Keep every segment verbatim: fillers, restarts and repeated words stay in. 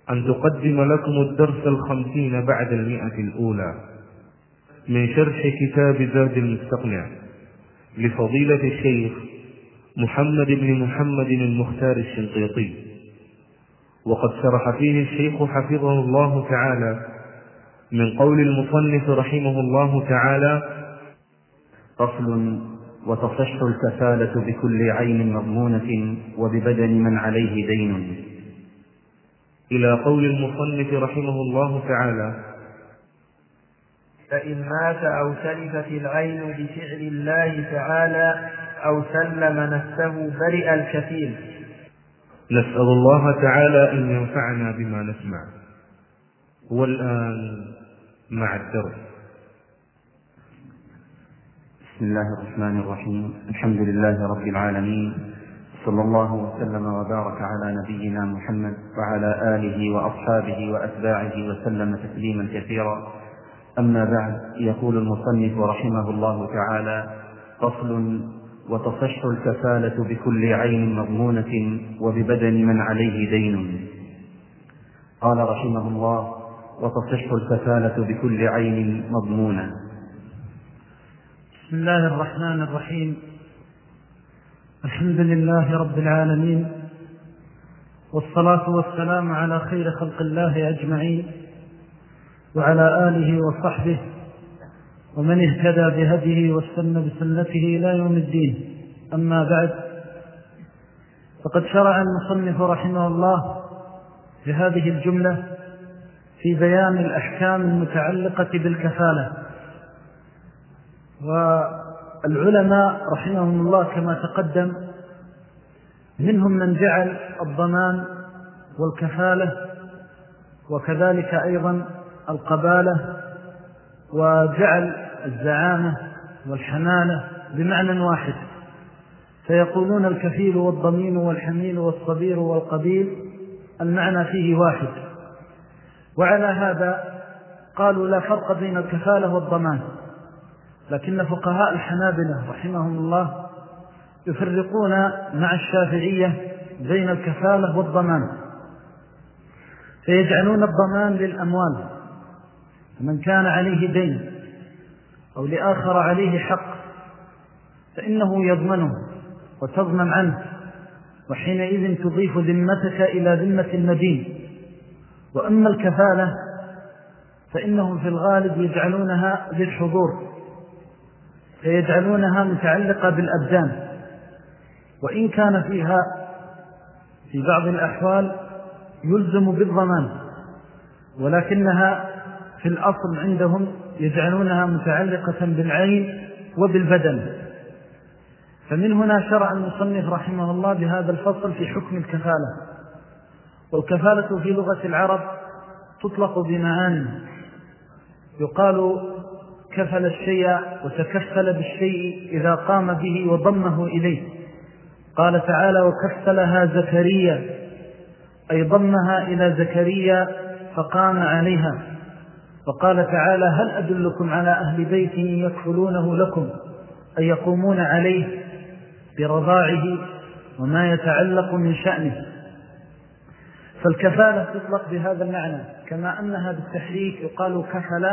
أن تقدم لكم الدرس الخمسين بعد المئة الأولى من شرح كتاب زاد المستقنع لفضيلة الشيخ محمد بن محمد المختار الشنقيطي، وقد شرح فيه الشيخ حفظه الله تعالى من قول المصنف رحمه الله تعالى: فصل: وتصح الكفالة بكل عين مضمونة وببدن من عليه دين. إلى قول المصنف رحمه الله تعالى: فإن مات أو تلفت العين بفعل الله تعالى أو سلم نفسه برئ الكفيل. نسأل الله تعالى أن ينفعنا بما نسمع. والآن مع الدرس. بسم الله الرحمن الرحيم. الحمد لله رب العالمين، صلى الله وسلم وبارك على نبينا محمد وعلى آله وأصحابه وأتباعه وسلم تسليما كثيرا. أما بعد، يقول المصنف رحمه الله تعالى: فصل: وتصح الكفالة بكل عين مضمونة وببدن من عليه دين. قال رحمه الله: وتصح الكفالة بكل عين مضمونة. بسم الله الرحمن الرحيم. الحمد لله رب العالمين، والصلاة والسلام على خير خلق الله أجمعين، وعلى آله وصحبه ومن اهتدى بهديه واستنى بسنته إلى يوم الدين. أما بعد، فقد شرع المصنف رحمه الله في هذه الجملة في بيان الأحكام المتعلقة بالكفالة. والعلماء رحمهم الله كما تقدم منهم من جعل الضمان والكفالة وكذلك أيضا القبالة وجعل الزعامة والحمالة بمعنى واحد، فيقولون الكفيل والضمين والحميل والصبير والقبيل المعنى فيه واحد. وعلى هذا قالوا لا فرق بين الكفالة والضمان، لكن فقهاء الحنابلة رحمهم الله يفرقون مع الشافعية بين الكفالة والضمان، فيجعلون الضمان للأموال، من كان عليه دين أو لآخر عليه حق فإنه يضمنه وتضمن عنه، وحينئذ تضيف ذمتك إلى ذمة المدين. وأما الكفالة فإنهم في الغالب يجعلونها للحضور، فيجعلونها متعلقة بالأبدان، وإن كان فيها في بعض الأحوال يلزم بالضمان، ولكنها في الأصل عندهم يجعلونها متعلقة بالعين وبالبدن. فمن هنا شرع المصنف رحمه الله بهذا الفصل في حكم الكفالة. والكفالة في لغة العرب تطلق بمعاني، يقال كفل الشيء وتكفل بالشيء إذا قام به وضمه إليه. قال تعالى: وكفلها زكريا، أي ضمها إلى زكريا فقام عليها. وقال تعالى: هل أدلكم على أهل بيت يكفلونه لكم، أي يقومون عليه برضاعه وما يتعلق من شأنه. فالكفالة تطلق بهذا المعنى، كما أنها بالتحريك يقال كفل.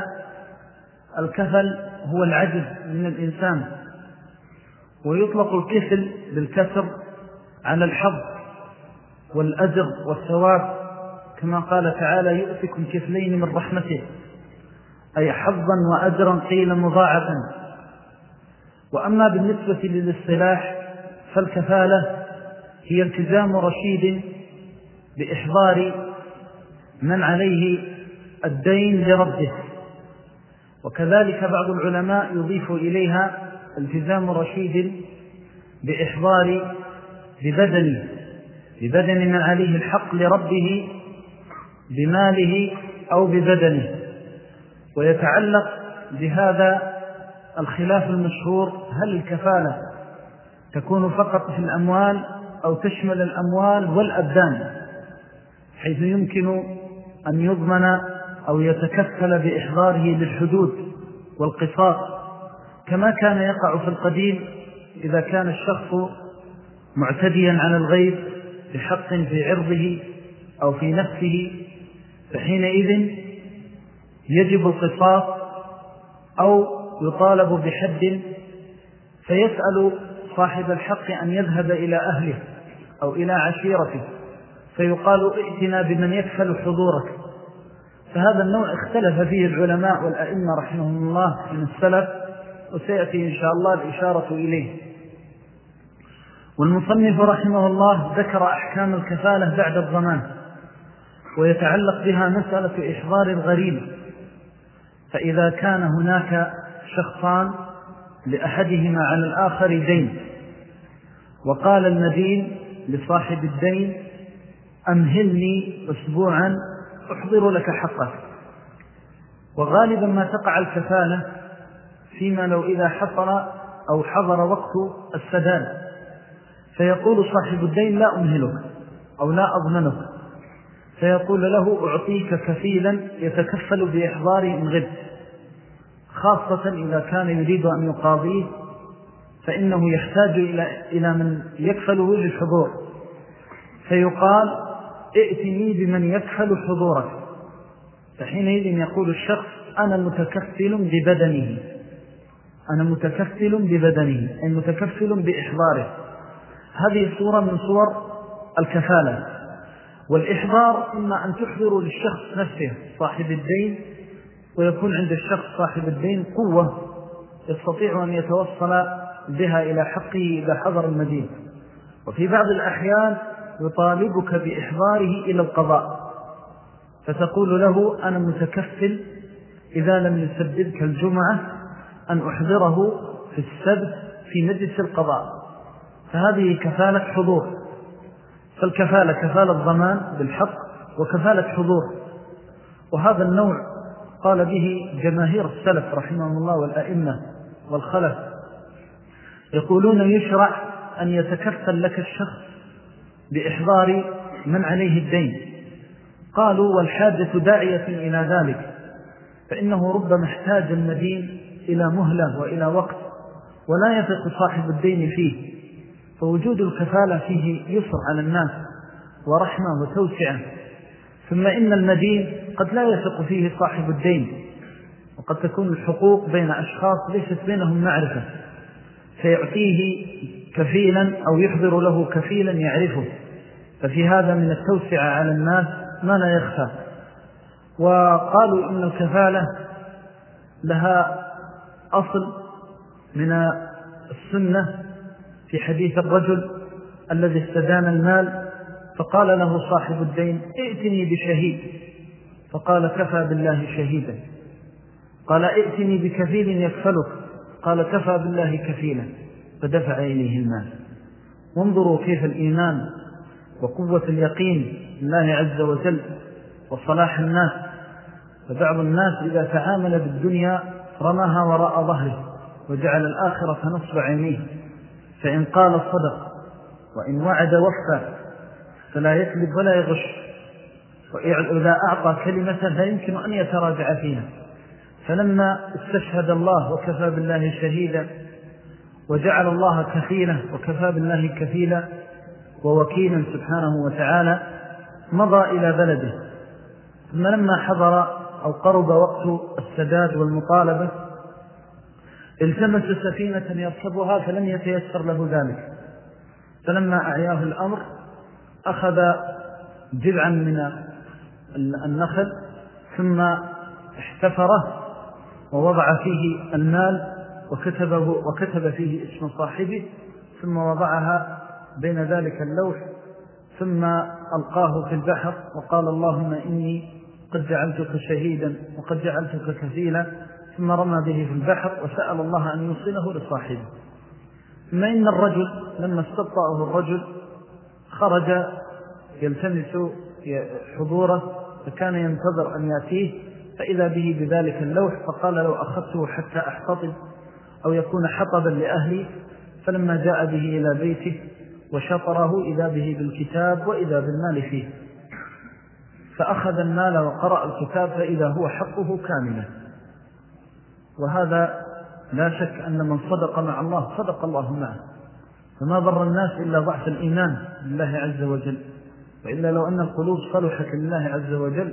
الكفل هو العجز من الإنسان، ويطلق الكفل بالكسر على الحظ والأجر والثواب، كما قال تعالى: يؤتكم كفلين من رحمته، أي حظا وأجرا قيل مضاعفا. وأما بالنسبة للاصطلاح فالكفالة هي التزام رشيد بإحضار من عليه الدين لرده. وكذلك بعض العلماء يضيف إليها التزام رشيد بإحضار ببدن ببدن من عليه الحق لربه بماله أو ببدنه. ويتعلق بهذا الخلاف المشهور: هل الكفالة تكون فقط في الأموال أو تشمل الأموال والأبدان، حيث يمكن أن يضمن أو يتكفل بإحضاره للحدود والقصاص، كما كان يقع في القديم إذا كان الشخص معتديا على الغير بحق في عرضه أو في نفسه فحينئذ يجب القصاص أو يطالب بحد، فيسأل صاحب الحق أن يذهب إلى أهله أو إلى عشيرته فيقال ائتنا بمن يكفل حضورك. فهذا النوع اختلف فيه العلماء والأئمة رحمهم الله من السلف، وسيأتي إن شاء الله الإشارة إليه. والمصنف رحمه الله ذكر أحكام الكفالة بعد الضمان، ويتعلق بها مسألة إحضار الغريب. فإذا كان هناك شخصان لأحدهما على الآخر دين، وقال المدين لصاحب الدين أمهلني أسبوعا أحضر لك حقك، وغالبا ما تقع الكفالة فيما لو إذا حصل أو حضر وقت السداد، فيقول صاحب الدين لا أمهلك أو لا أضمنك، فيقول له أعطيك كفيلا يتكفل بإحضاره إن غبت، خاصة إذا كان يريد أن يقاضيه فإنه يحتاج إلى إلى من يكفله للحضور، فيقال ائتني بمن يكفل حضورك. فحينئذ يقول الشخص أنا متكفل ببدنه، أنا متكفل ببدنه أي متكفل بإحضاره. هذه صورة من صور الكفالة. والإحضار إما أن تحضر للشخص نفسه صاحب الدين، ويكون عند الشخص صاحب الدين قوة يستطيع أن يتوصل بها إلى حقه إذا حضر المدين، وفي بعض الأحيان يطالبك بإحضاره إلى القضاء، فتقول له أنا متكفل إذا لم يسددك الجمعة أن أحضره في السبت في مجلس القضاء، فهذه كفالة حضور. فالكفالة كفالة ضمان بالحق وكفالة حضور، وهذا النوع قال به جماهير السلف رحمهم الله والأئمة والخلف، يقولون يشرع أن يتكفل لك الشخص بإحضار من عليه الدين. قالوا والحاجة داعية إلى ذلك، فإنه ربما احتاج المدين إلى مهلة وإلى وقت ولا يثق صاحب الدين فيه، فوجود الكفالة فيه يسر على الناس ورحمة وتوسعة. ثم إن المدين قد لا يثق فيه صاحب الدين، وقد تكون الحقوق بين أشخاص ليست بينهم معرفة، فيعطيه كفيلا أو يحضر له كفيلا يعرفه، ففي هذا من التوسعة على الناس ما لا يخفى. وقالوا إن الكفالة لها أصل من السنة في حديث الرجل الذي استدان المال فقال له صاحب الدين ائتني بشهيد، فقال كفى بالله شهيدا. قال ائتني بكفيل يكفلك، قال كفى بالله كفيلا، فدفع إليه المال. وانظروا كيف الإيمان وقوة اليقين بالله عز وجل وصلاح الناس. فبعض الناس إذا تعامل بالدنيا رماها وراء ظهره وجعل الآخرة نصب عينيه، فإن قال صدق وإن وعد وفى، فلا يكذب ولا يغش، وإذا أعطى كلمة لا يمكن أن يتراجع فيها. فلما استشهد الله وكفى بالله شهيدا وجعل الله كفيلا وكفى بالله كفيلا ووكيلا سبحانه وتعالى، مضى إلى بلده. ثم لما حضر أو قرب وقت السداد والمطالبة التمس سفينة يركبها فلم يتيسر له ذلك، فلما أعياه الأمر أخذ جذعا من النخل ثم احتفره ووضع فيه المال وكتبه وكتب فيه اسم صاحبه، ثم وضعها بين ذلك اللوح، ثم ألقاه في البحر وقال اللهم إني قد جعلتك شهيدا وقد جعلتك كفيلا، ثم رمى به في البحر وسأل الله أن يوصله لصاحبه. ثم إن الرجل لما استبطأه الرجل خرج يلتمس حضوره، فكان ينتظر أن يأتيه، فإذا به بذلك اللوح، فقال لو أخذته حتى أحتطب أو يكون حطبا لأهلي. فلما جاء به إلى بيته وشطره إذا به بالكتاب وإذا بالمال فيه، فأخذ المال وقرأ الكتاب فإذا هو حقه كاملا. وهذا لا شك أن من صدق مع الله صدق الله معه، فما ضر الناس إلا ضعف الإيمان بالله عز وجل، وإلا لو أن القلوب صلحت لله عز وجل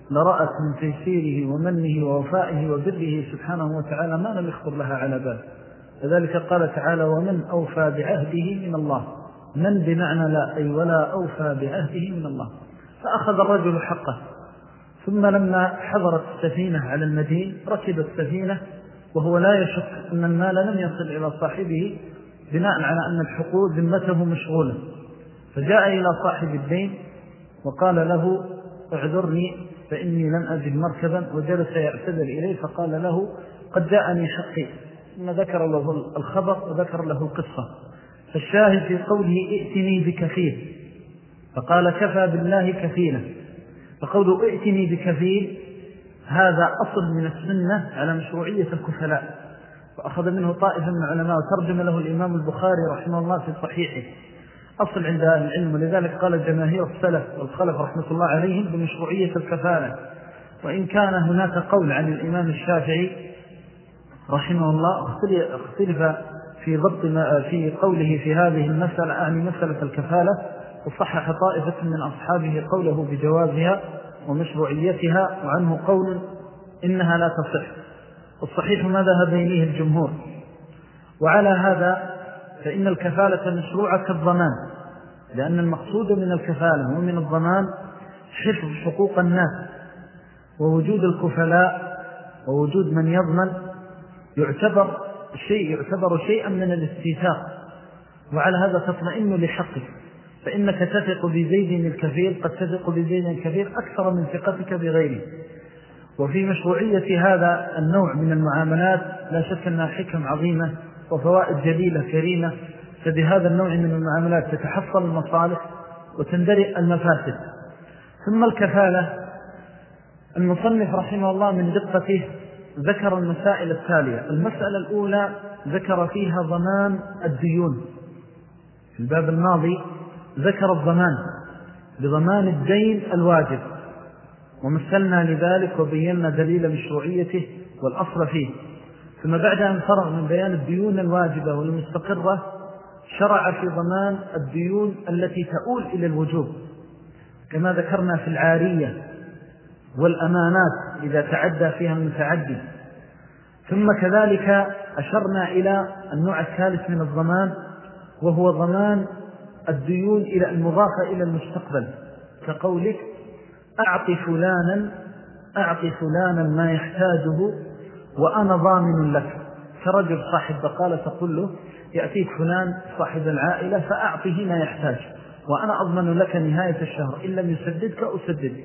لرأت من تيسيره ومنه ووفائه وبره سبحانه وتعالى ما لم يخطر لها على بال. لذلك قال تعالى: ومن أوفى بعهده من الله. من بمعنى لا، أي ولا أوفى بعهده من الله. فأخذ الرجل حقه، ثم لما حضرت السفينة على المدين ركب السفينة وهو لا يشك أن المال لم يصل إلى صاحبه بناء على أن الحقوق ذمته مشغولة، فجاء إلى صاحب الدين وقال له: اعذرني فإني لم أجد مركبا، وجلس يعتذر إليه، فقال له: قد جاءني حقي، ثم ذكر له الخبر وذكر له القصة. فالشاهد في قوله: ائتني بكفيل، فقال: كفى بالله كفيلا. فقوله ائتني بكفيل هذا أصل من السنة على مشروعية الكفلاء، وأخذ منه طائفة من العلماء وترجم له الإمام البخاري رحمه الله في صحيحه، أصل عند أهل العلم. ولذلك قال جماهير السلف والخلف رحمة الله عليهم بمشروعية الكفالة، وإن كان هناك قول عن الإمام الشافعي رحمه الله اختلف في ضبط ما في قوله في هذه المسألة، أعني مسألة الكفالة، وصحح طائفة من أصحابه قوله بجوازها ومشروعيتها، وعنه قول إنها لا تصح، والصحيح ما ذهب إليه الجمهور. وعلى هذا فإن الكفالة مشروعة كالضمان، لأن المقصود من الكفالة ومن الضمان حفظ حقوق الناس، ووجود الكفلاء ووجود من يضمن يعتبر شيء يعتبر شيئا من الاستيثاق، وعلى هذا تطمئن لحقك، فإنك تثق بزيد الكفيل قد تثق بزيد الكفيل أكثر من ثقتك بغيره. وفي مشروعية هذا النوع من المعاملات لا شك أنها حكم عظيمة وفوائد جليلة كريمة، فبهذا النوع من المعاملات تتحصل المصالح وتندرئ المفاسد. ثم الكفالة، المصنف رحمه الله من دقته ذكر المسائل التالية. المسألة الأولى ذكر فيها ضمان الديون، في الباب الماضي ذكر الضمان بضمان الدين الواجب، ومثلنا لذلك وبينا دليل مشروعيته والأصل فيه. ثم بعد أن فرغ من بيان الديون الواجبة والمستقرة شرع في ضمان الديون التي تؤول إلى الوجوب، كما ذكرنا في العارية والأمانات إذا تعدى فيها المتعدي. ثم كذلك أشرنا إلى النوع الثالث من الضمان، وهو ضمان الديون إلى المضافة إلى المستقبل، كقولك: أعطي فلانا أعطي فلانا ما يحتاجه وأنا ضامن لك. كرجل صاحب بقالة تقول له: يأتيك فلان صاحب العائلة فأعطيه ما يحتاج وأنا أضمن لك نهاية الشهر، إن لم يسددك أسددك.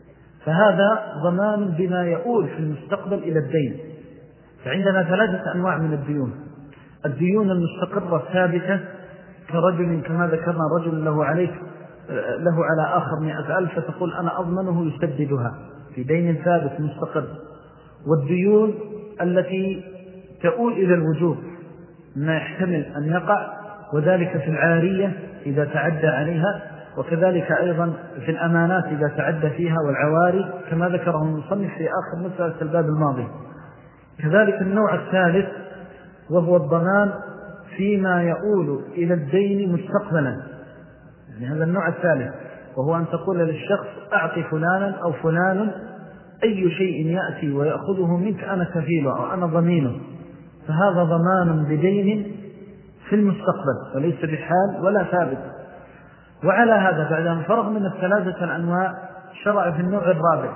فهذا ضمان بما يؤول في المستقبل إلى الدين. فعندنا ثلاثة أنواع من الديون: الديون المستقرة الثابتة، كرجل كما ذكرنا رجل له عليك له على آخر مئة ألف فتقول أنا أضمنه يسددها في دين ثابت مستقر. والديون التي تؤول إلى الوجوب ما يحتمل أن يقع، وذلك في العارية إذا تعدى عليها، وكذلك أيضا في الأمانات إذا تعدى فيها، والعواري كما ذكره المصنف في آخر مسألة الباب الماضي. كذلك النوع الثالث وهو الضمان فيما يؤول إلى الدين مستقبلا، يعني هذا النوع الثالث، وهو أن تقول للشخص: أعطي فلانا أو فلان أي شيء يأتي ويأخذه منك أنا كفيله أو أنا ضمينه، فهذا ضمان بدين في المستقبل وليس بحال ولا ثابت. وعلى هذا بعد أن فرغ من الثلاثة الأنواع شرع في النوع الرابع،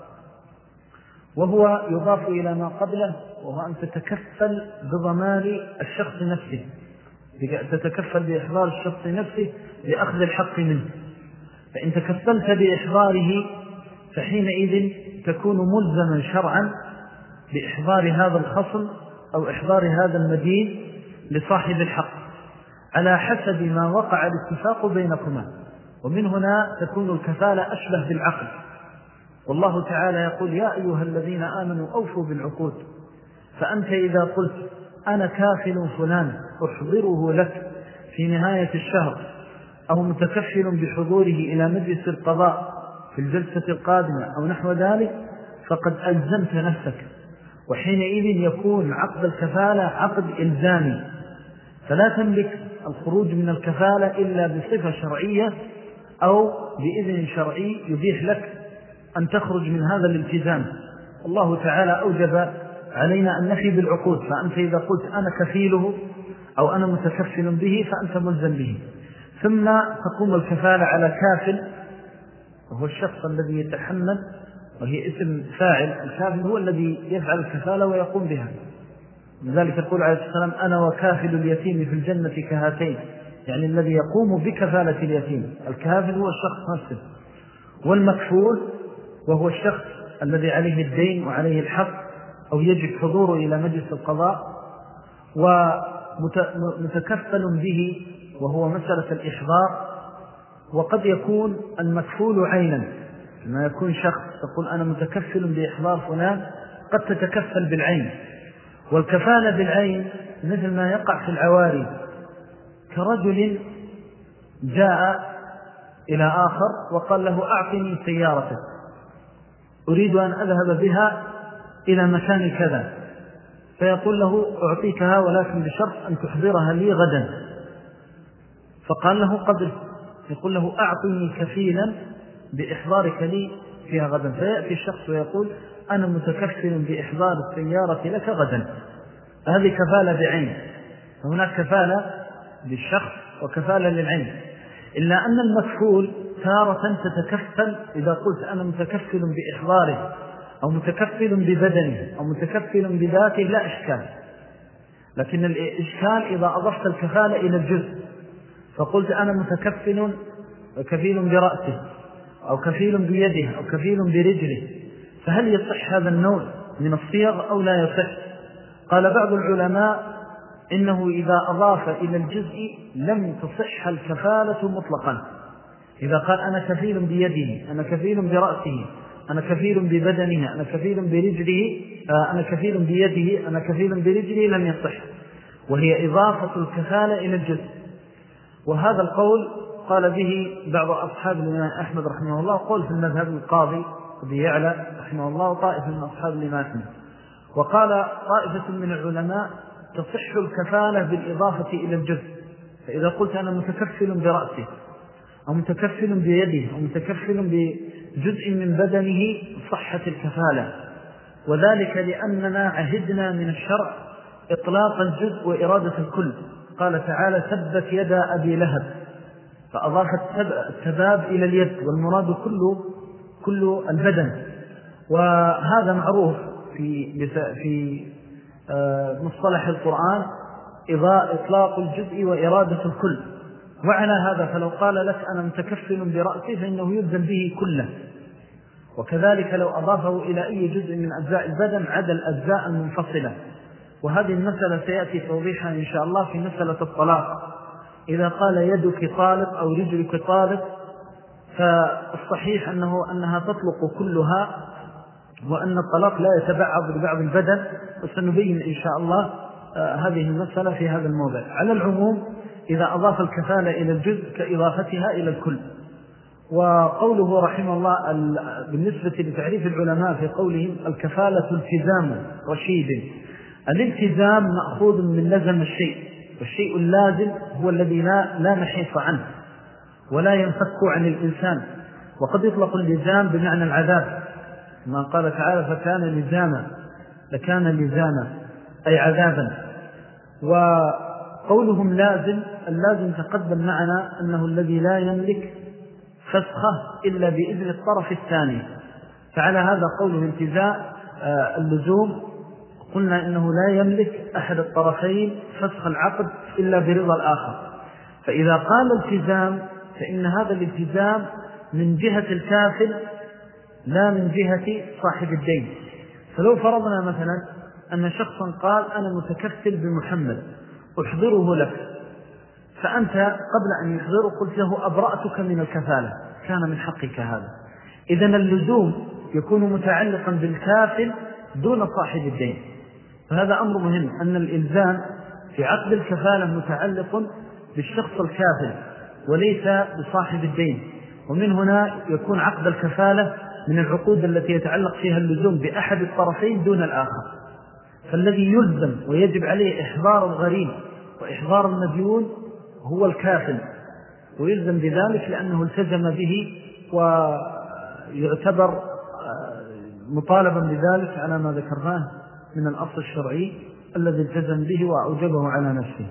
وهو يضاف إلى ما قبله، وهو أن تتكفل بضمان الشخص نفسه، تتكفل بإحضار الشخص نفسه لأخذ الحق منه. فإن تكفلت بإحضاره فحينئذ تكون ملزما شرعا بإحضار هذا الخصم أو إحضار هذا المدين لصاحب الحق على حسب ما وقع الاتفاق بينكما. ومن هنا تكون الكفالة أشبه بالعقد، والله تعالى يقول: يا أيها الذين آمنوا أوفوا بالعقود. فأنت إذا قلت: أنا كافل فلان أحضره لك في نهاية الشهر، أو متكفل بحضوره إلى مجلس القضاء في الجلسة القادمة أو نحو ذلك، فقد ألزمت نفسك، وحينئذ يكون عقد الكفالة عقد إلزامي، فلا تملك الخروج من الكفالة إلا بصفة شرعية أو بإذن شرعي يبيح لك أن تخرج من هذا الالتزام. الله تعالى أوجب علينا أن نفي بالعقود، فأنت إذا قلت أنا كفيله أو أنا متكفل به فأنت ملزم به. ثم تقوم الكفالة على كافل، وهو الشخص الذي يتحمل، وهي اسم فاعل. الكافل هو الذي يفعل الكفالة ويقوم بها. لذلك يقول عليه السلام أنا وكافل اليتيم في الجنة كهاتين، يعني الذي يقوم بكفالة اليتيم. الكافل هو الشخص نفسه، والمكفول وهو الشخص الذي عليه الدين وعليه الحق أو يجب حضوره إلى مجلس القضاء، ومتكفل به وهو مسألة الإحضار. وقد يكون المكفول عينا، لما يكون شخص تقول أنا متكفل بإحضار فلان، قد تتكفل بالعين. والكفالة بالعين مثل ما يقع في العواري، كرجل جاء إلى آخر وقال له أعطني سيارتك، أريد أن أذهب بها إلى مكان كذا، فيقول له أعطيكها ولكن بشرط أن تحضرها لي غدا. فقال له قبل، يقول له أعطني كفيلا بإحضارك لي فيها غدا. فيأتي الشخص ويقول أنا متكفل بإحضار السيارة لك غدا. هذه كفالة بعين. هناك كفالة بالشخص وكفالة للعين، إلا أن المكفول تارة تتكفل إذا قلت أنا متكفل بإحضاره أو متكفل ببدنه أو متكفل بذاته لا إشكال. لكن الإشكال إذا أضفت الكفالة إلى الجزء، فقلت أنا متكفل كفيل برأسه أو كفيل بيده أو كفيل برجله، فهل يصح هذا النوع من الصيغ أو لا يصح؟ قال بعض العلماء إنه إذا أضاف إلى الجزء لم تصح الكفالة مطلقا. إذا قال أنا كفيل بيده، أنا كفيل برأسه، أنا كفيل ببدنه، أنا كفيل برجله، أنا كفيل بيده، أنا كفيل برجله، لم يصح، وهي إضافة الكفالة إلى الجزء. وهذا القول قال به بعض أصحاب الإمام أحمد رحمه الله، قول في المذهب القاضي أبي يعلى رحمه الله وطائفة من أصحاب الإمام أحمد. وقال طائفة من العلماء تصح الكفالة بالإضافة إلى الجزء. فإذا قلت أنا متكفل برأسه أو متكفل بيده أو متكفل بجزء من بدنه صحة الكفالة، وذلك لأننا عهدنا من الشرع إطلاق الجزء وإرادة الكل. قال تعالى ثبت يدا أبي لهب، فأضاف التباب إلى اليد، والمراد كله كل البدن. وهذا معروف في في مصطلح القرآن إطلاق الجزء وإرادة الكل. وعلى هذا فلو قال لك أنا متكفل برأسي فإنه يلزم به كله، وكذلك لو أضافه إلى أي جزء من أجزاء البدن عدا الأجزاء المنفصلة. وهذه المسألة سيأتي توضيحها إن شاء الله في مسألة الطلاق. إذا قال يدك طالق أو رجلك طالق، فالصحيح أنه أنها تطلق كلها، وأن الطلاق لا يتبعض ببعض البدن، وسنبين إن شاء الله هذه المسألة في هذا الموضع. على العموم إذا أضاف الكفالة إلى الجزء كإضافتها إلى الكل. وقوله رحمه الله بالنسبة لتعريف العلماء في قولهم الكفالة التزام رشيد. الالتزام مأخوذ من لزم الشيء، والشيء اللازم هو الذي لا, لا نحيص عنه ولا ينفك عن الإنسان. وقد يطلق اللزام بمعنى العذاب، ما قال تعالى فكان لزاما، لكان لزاما أي عذابا. وقولهم لازم، اللازم تقدم معنا أنه الذي لا يملك فسخه إلا بإذن الطرف الثاني. فعلى هذا قوله انتزاع اللزوم، قلنا إنه لا يملك أحد الطرفين فسخ العقد إلا برضا الآخر. فإذا قال التزام فإن هذا الالتزام من جهة الكافل لا من جهة صاحب الدين. فلو فرضنا مثلا أن شخصا قال أنا متكفل بمحمد أحضره لك، فأنت قبل أن يحضره قلت له أبرأتك من الكفالة، كان من حقك هذا. إذن اللزوم يكون متعلقا بالكافل دون صاحب الدين. فهذا أمر مهم، أن الإلزام في عقد الكفالة متعلق بالشخص الكافل وليس بصاحب الدين. ومن هنا يكون عقد الكفالة من العقود التي يتعلق فيها اللزوم بأحد الطرفين دون الآخر. فالذي يلزم ويجب عليه إحضار الغريب وإحضار المديون هو الكافل، ويلزم بذلك لأنه التزم به ويعتبر مطالبا بذلك على ما ذكرناه من الأصل الشرعي الذي التزم به وأوجبه على نفسه.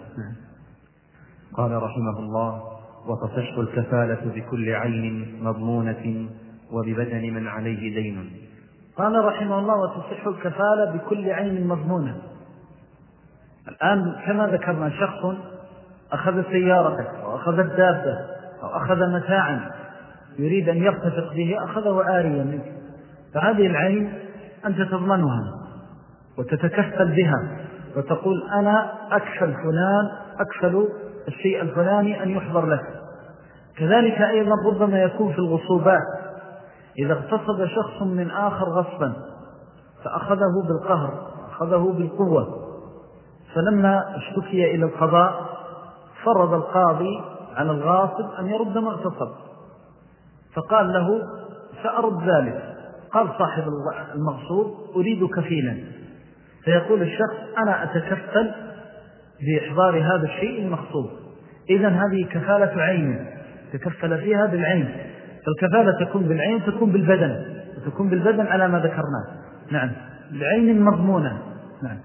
قال رحمه الله: وتصح الكفالة بكل عين مضمونة وببدن من عليه دين. قال رحمه الله: وتصح الكفالة بكل عين مضمونة. الآن كما ذكرنا، شخص أخذ سيارتك أو أخذ الدابة أو أخذ متاعا يريد أن يرتفق به، أخذه عاريا منك، فهذه العين أنت تضمنها وتتكفل بها وتقول: أنا أكفل فلان، أكفل الشيء الفلاني أن يحضر لك. كذلك أيضا ربما يكون في الغصوبات، إذا اغتصب شخص من آخر غصبا فأخذه بالقهر، أخذه بالقوة، فلما اشتكي إلى القضاء فرض القاضي على الغاصب أن يرد ما اغتصب، فقال له: سأرد ذلك. قال صاحب المغصوب: أريد كفيلا. فيقول الشخص: أنا أتكفل بإحضار هذا الشيء المغصوب. إذن هذه كفالة عين تكفل فيها بالعين، فالكفالة تكون بالعين، تكون بالبدن، وتكون بالبدن على ما ذكرناه. نعم، بعين مضمونة. نعم.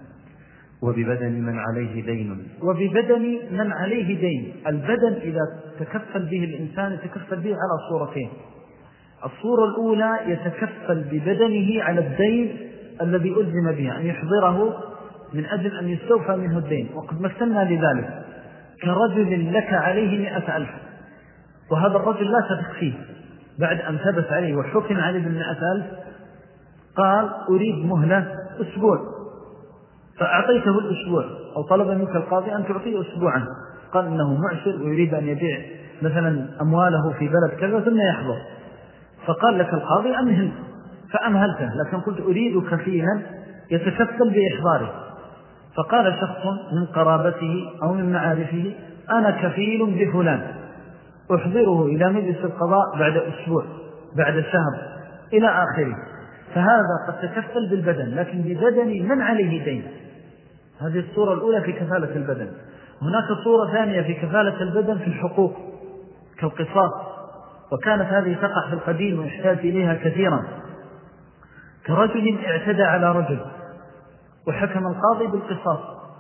وببدن من عليه دين. وببدن من عليه دين. البدن إذا تكفل به الإنسان يتكفل به على صورتين. الصورة الأولى يتكفل ببدنه على الدين الذي ألزم به، أن يحضره من أجل أن يستوفى منه الدين، وقد مثلنا لذلك كرجل لك عليه مئة ألف، وهذا الرجل لا تثق فيه، بعد أن ثبت عليه وحكم عليه بالمئة ألف قال: أريد مهلة أسبوع، فأعطيته الأسبوع، أو طلب منك القاضي أن تعطيه أسبوعا، قال إنه معسر ويريد أن يبيع مثلا أمواله في بلد كذا ثم يحضر، فقال لك القاضي: أمهل، فأمهلته، لكن قلت: أريد كفيلا يتكفل بإحضاره. فقال شخص من قرابته أو من معارفه: أنا كفيل بفلان، أحضره إلى مجلس القضاء بعد أسبوع، بعد شهر، إلى آخره. فهذا قد تكفل بالبدن، لكن ببدن من عليه دين. هذه الصورة الأولى في كفالة البدن. هناك صورة ثانية في كفالة البدن في الحقوق كالقصاص، وكانت هذه تقع في القديم ويحتاج إليها كثيرا، كرجل اعتدى على رجل وحكم القاضي بالقصاص،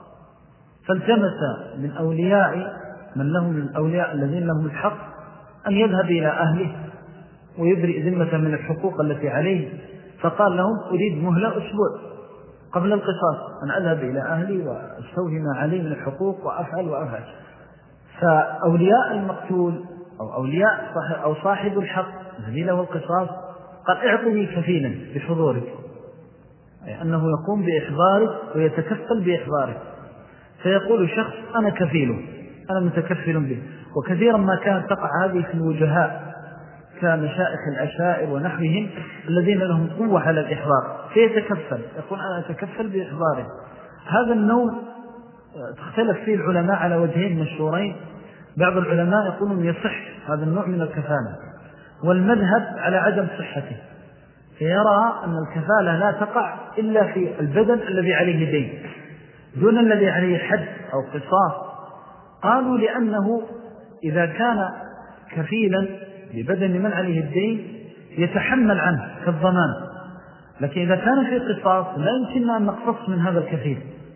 فالتمس من أولياء من لهم الأولياء الذين لهم الحق أن يذهب إلى أهله ويبرئ ذمة من الحقوق التي عليه، فقال لهم: أريد مهلة أسبوع قبل القصاص أن أذهب إلى أهلي وأستوفي ما عليه من الحقوق وأفعل وأفعل. فأولياء المقتول أو أولياء صاحب أو صاحب الحق الذي له القصاص قال: اعطني كفيلا بحضورك، أي أنه يقوم بإحضارك ويتكفل بإحضارك. فيقول الشخص: أنا كفيله، أنا متكفل به. وكثيرا ما كانت تقع هذه في الوجهاء كمشائخ العشائر ونحوهم الذين لهم قوة على الإحضار، فيتكفل، يقول: أنا أتكفل بإحضاره. هذا النوع تختلف فيه العلماء على وجهين مشهورين. بعض العلماء يقولون يصح هذا النوع من الكفالة، والمذهب على عدم صحته، فيرى أن الكفالة لا تقع إلا في البدن الذي عليه دين دون الذي عليه حد أو قصاص. قالوا: لأنه إذا كان كفيلا ببدن من عليه الدين يتحمل عنه كالضمان، لكن إذا كان في قصاص لا يمكننا أن نقتص من هذا الكفيل.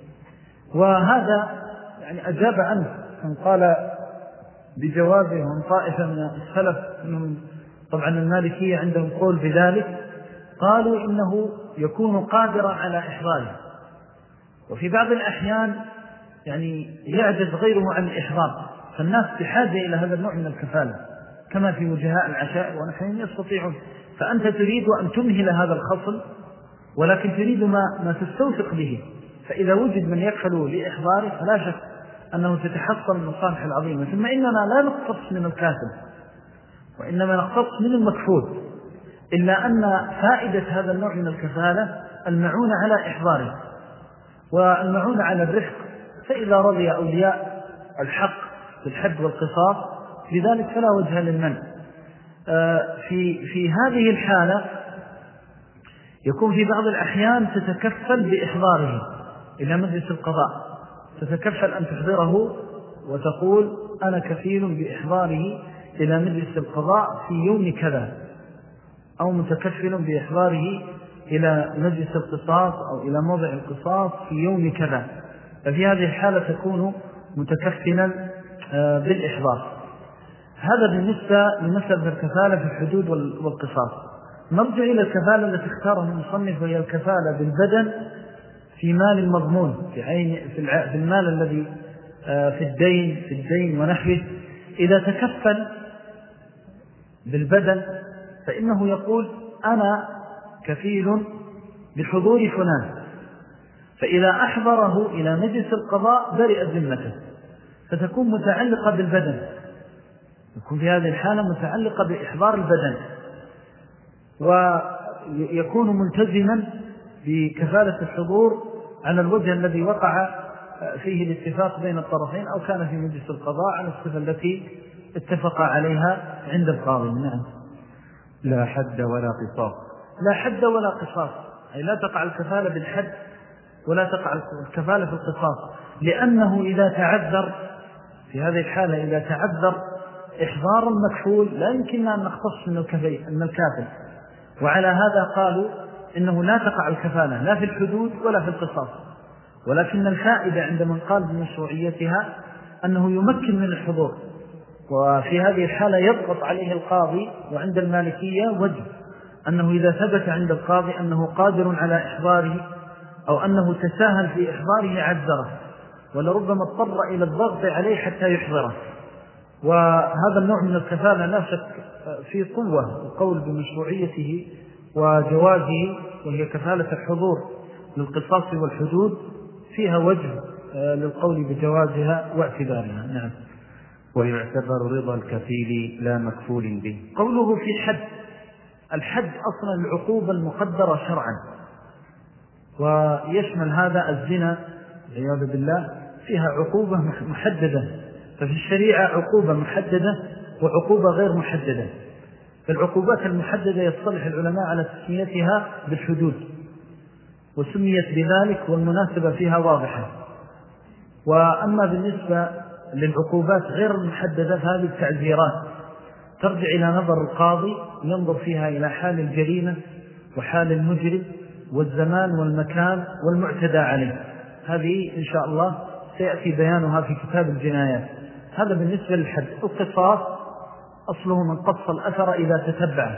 وهذا يعني أجاب عنه من قال بجوابه من طائفة من السلف، منهم طبعا المالكية عندهم قول بذلك، قالوا إنه يكون قادرا على إحضاره، وفي بعض الأحيان يعني يعجز غيره عن الإحضار، فالناس بحاجة إلى هذا النوع من الكفالة كما في وجهاء العشائر ونحن يستطيعون. فأنت تريد أن تمهل هذا الخصم، ولكن تريد ما, ما تستوثق به، فإذا وجد من يكفل لإحضاره فلا شك أنه تتحصل المصالح العظيمة. ثم إننا لا نقتص من الكاتب، وإنما نقتص من المكفول، إلا أن فائدة هذا النوع من الكفالة المعونة على إحضاره والمعونة على الرفق، فإذا رضي أولياء الحق في الحد والقصاص لذلك فلا وجه للمنع. في في هذه الحالة يكون في بعض الأحيان تتكفل بإحضاره إلى مجلس القضاء، تتكفل أن تحضره وتقول: أنا كفيل بإحضاره إلى مجلس القضاء في يوم كذا، أو متكفل بإحضاره إلى مجلس القصاص أو إلى موضع القصاص في يوم كذا، ففي هذه الحالة تكون متكفلا بالإحضار. هذا بالنسبة لمسألة الكفالة في الحدود والقصاص. نرجع إلى الكفالة التي اختارها المصنف، وهي الكفالة بالبدن في مال المضمون، في عين في المال الذي في الدين في الدين ونحوه. إذا تكفل بالبدن فإنه يقول أنا كفيل بحضور فلان، فإذا أحضره إلى مجلس القضاء برئت ذمته، فتكون متعلقة بالبدن، يكون في هذه الحالة متعلقة بإحضار البدن، ويكون ملتزما بكفالة الحضور على الوجه الذي وقع فيه الاتفاق بين الطرفين، أو كان في مجلس القضاء على الصفة التي اتفق عليها عند القاضي. نعم. لا حد ولا قصاص. لا حد ولا قصاص، أي لا تقع الكفالة بالحد ولا تقع الكفالة في القصاص، لأنه إذا تعذر في هذه الحالة، إذا تعذر إحضار المكفول لا يمكننا أن نختص من الكافل، وعلى هذا قالوا إنه لا تقع الكفالة لا في الحدود ولا في القصاص. ولكن الفائدة عند من قال بمشروعيتها أنه يمكن من الحضور، وفي هذه الحالة يضغط عليه القاضي. وعند المالكية وجه أنه إذا ثبت عند القاضي أنه قادر على إحضاره أو أنه تساهل في إحضاره عذره، ولربما اضطر إلى الضغط عليه حتى يحضره. وهذا النوع من الكفالة لا شك في قوة القول بمشروعيته وجوازه، وهي كفالة الحضور للقصاص والحدود، فيها وجه للقول بجوازها واعتبارها. نعم. ويعتبر رضا الكفيل لا مكفول به. قوله في حد، الحد أصلا العقوبة المقدرة شرعا، ويشمل هذا الزنا والعياذ بالله، فيها عقوبة محددة. ففي الشريعة عقوبة محددة وعقوبة غير محددة. فالعقوبات المحددة يصطلح العلماء على تسميتها بالحدود، وسميت بذلك والمناسبة فيها واضحة. وأما بالنسبة للعقوبات غير المحددة فهذه التعزيرات ترجع إلى نظر القاضي، ينظر فيها إلى حال الجريمة وحال المجرم والزمان والمكان والمعتدى عليه. هذه إن شاء الله سيأتي بيانها في كتاب الجنايات. هذا بالنسبة للحد. القصاص أصله من قص الأثر إذا تتبعه،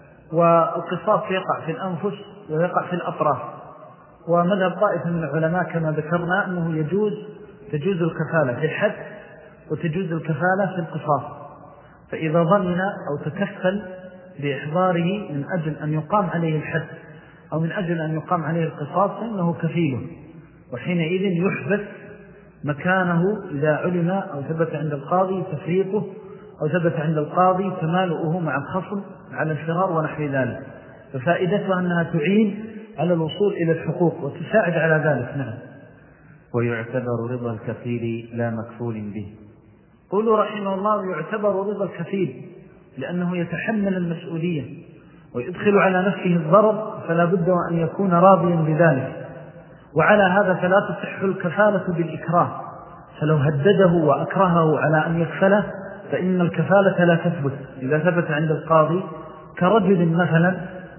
والقصاص يقع في الأنفس ويقع في الأطراف. ومذهب طائفة من العلماء كما ذكرنا أنه يجوز تجوز الكفالة في الحد وتجوز الكفالة في القصاص. فإذا ضمن أو تكفل بإحضاره من أجل أن يقام عليه الحد أو من أجل أن يقام عليه القصاص فإنه كفيله، وحينئذ يحبس مكانه إذا علم أو ثبت عند القاضي تفريطه أو ثبت عند القاضي تمالؤه مع الخصم على الفرار ونحو ذلك. ففائدتها أنها تعين على الوصول إلى الحقوق وتساعد على ذلك. نعم. ويعتبر رضا الكفيل لا مكفول به. قولوا رحمه الله يعتبر رضا الكفيل لأنه يتحمل المسؤولية ويدخل على نفسه الضرر، فلا بد أن يكون راضيا بذلك. وعلى هذا فلا تصح الكفالة بالإكراه، فلو هدده وأكرهه على أن يكفله فإن الكفالة لا تثبت إذا ثبت عند القاضي. كرجل مثلا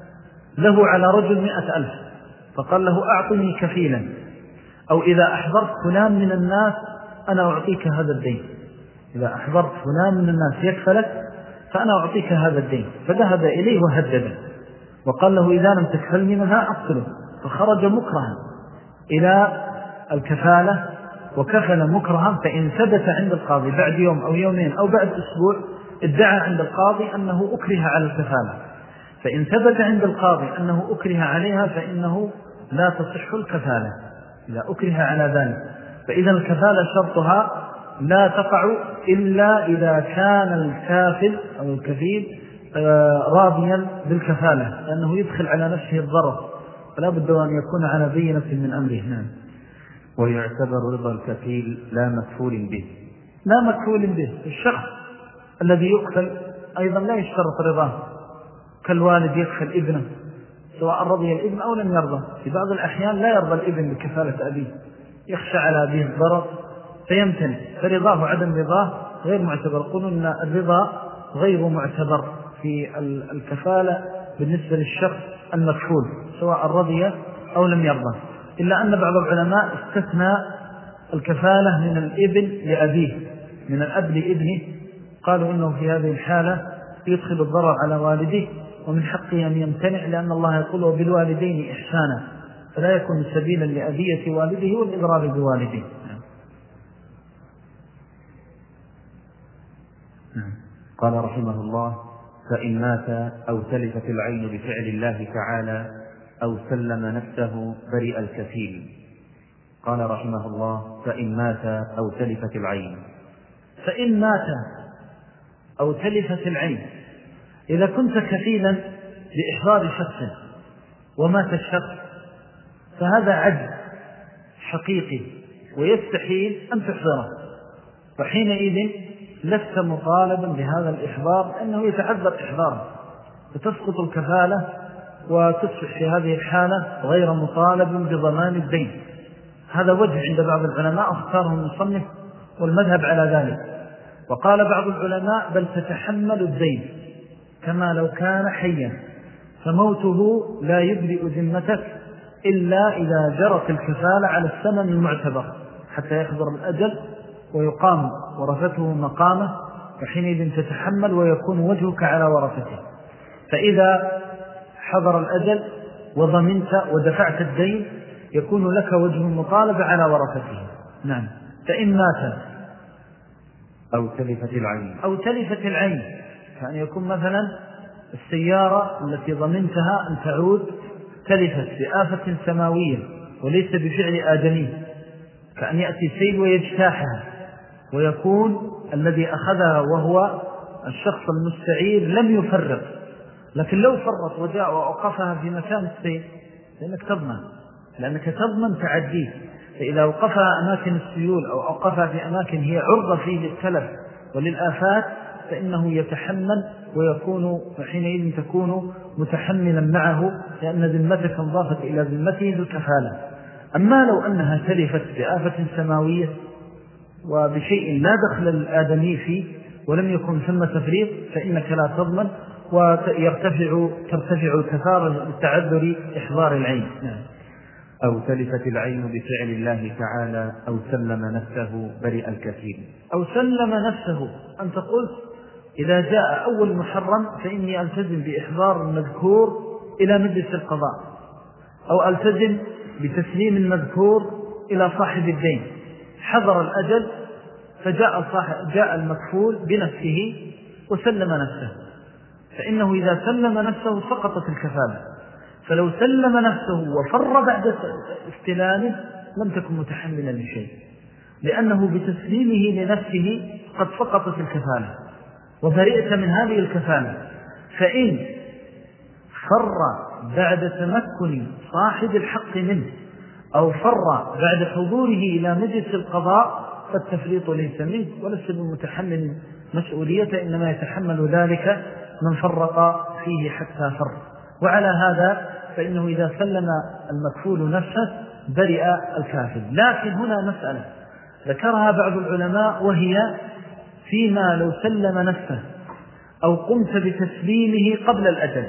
له على رجل مئة ألف فقال له أعطني كفيلا، أو إذا أحضرت فلان من الناس أنا أعطيك هذا الدين، إذا أحضرت فلان من الناس يكفلك فأنا أعطيك هذا الدين، فذهب إليه وهدده وقال له إذا لم تكفلني منها أقتله، فخرج مكرها إلى الكفالة وكفل مكرها. فإن ثبت عند القاضي بعد يوم أو يومين أو بعد أسبوع ادعى عند القاضي أنه أكره على الكفالة، فإن ثبت عند القاضي أنه أكره عليها فإنه لا تصح الكفالة إذا أكره على ذلك. فإذا الكفالة شرطها لا تقع إلا إذا كان الكافل أو الكفيل راضيا بالكفالة، لأنه يدخل على نفسه الضرر، فلا بد أن يكون على بينة من أمره. نعم. ويعتبر رضا الكفيل لا مكفول به. لا مكفول به. الشخص الذي يكفل أيضا لا يشترط رضاه، كالوالد يكفل ابنه سواء رضي الابن أو لم يرضى. في بعض الأحيان لا يرضى الابن بكفالة أبيه، يخشى على أبيه الضرر فيمتنع، فرضاه عدم رضاه غير معتبر. قلنا أن الرضا غير معتبر في الكفالة بالنسبة للشخص المكفول سواء رضي أو لم يرضى، إلا أن بعض العلماء استثنى الكفالة من الابن لأبيه، من الأب لابنه، قالوا إنه في هذه الحالة يدخل الضرر على والده ومن حقه أن يمتنع، لأن الله يقول وبالوالدين إحسانا، فلا يكون سبيلا لأذية والده والإضرار بوالده. قال رحمه الله: فإن مات أو تلفت العين بفعل الله تعالى أو سلم نفسه برئ الكفيل. قال رحمه الله: فإن مات أو تلفت العين. فإن مات أو تلفت العين، إذا كنت كفيلا بإحضار شخص ومات الشخص فهذا عجز حقيقي ويستحيل أن تحضره، وحينئذ لست مطالبا بهذا الإحضار لأنه يتعذر إحضاره، فتسقط الكفالة وتصبح في هذه الحالة غير مطالب بضمان الدين. هذا وجه عند بعض العلماء اختاره المصنف والمذهب على ذلك. وقال بعض العلماء بل تتحمل الدين كما لو كان حيا، فموته لا يبرئ ذمتك إلا إذا جرت الكفالة على الثمن المعتبر حتى يحضر الأجل ويقام ورثته مقامه، وحينئذ تتحمل ويكون وجهك على ورثته. فإذا حضر الأجل وضمنت ودفعت الدين يكون لك وجه المطالبة على ورثته. نعم. فإن مات أو تلفت العين أو تلفت العين، كأن يكون مثلا السيارة التي ضمنتها أن تعود تلفت بآفة سماوية وليس بفعل آدمي، كأن يأتي سيل ويجتاحها، ويكون الذي أخذها وهو الشخص المستعير لم يفرق، لكن لو فرط وجاء وأوقفها في مكان السيل لأنك تضمن، لأنك تضمن تعديه. فإذا أوقفها أماكن السيول أو أوقفها في أماكن هي عرضة فيه للتلف وللآفات فإنه يتحمل، ويكون حينئذ تكون متحملا معه، لأن ذمتك انضافت إلى ذمته بالكفالة. أما لو أنها تلفت بآفة سماوية وبشيء لا دخل الآدمي فيه ولم يكن ثم تفريط فإنك لا تضمن، ويرتفع ترتفع كفارة التعذر إحضار العين. أو تلفت العين بفعل الله تعالى أو سلم نفسه برئ الكفيل. أو سلم نفسه، أنت قلت إذا جاء أول محرم فإني ألتزم بإحضار المذكور إلى مجلس القضاء، أو ألتزم بتسليم المذكور إلى صاحب الدين. حضر الأجل فجاء صاحب جاء المكفول بنفسه وسلم نفسه، فإنه إذا سلم نفسه سقطت الكفالة. فلو سلم نفسه وفر بعد استلامه لم تكن متحملا لشيء، لأنه بتسليمه لنفسه قد سقطت الكفالة وبرئت من هذه الكفالة. فإن فر بعد تمكن صاحب الحق منه أو فر بعد حضوره إلى مجلس القضاء فالتفريط ليس منه وليس بمتحمل مسؤوليته، إنما يتحمل ذلك من فرق فيه حتى فر. وعلى هذا فإنه إذا سلم المكفول نفسه برئ الكافل. لكن هنا مسألة ذكرها بعض العلماء، وهي فيما لو سلم نفسه أو قمت بتسليمه قبل الأجل.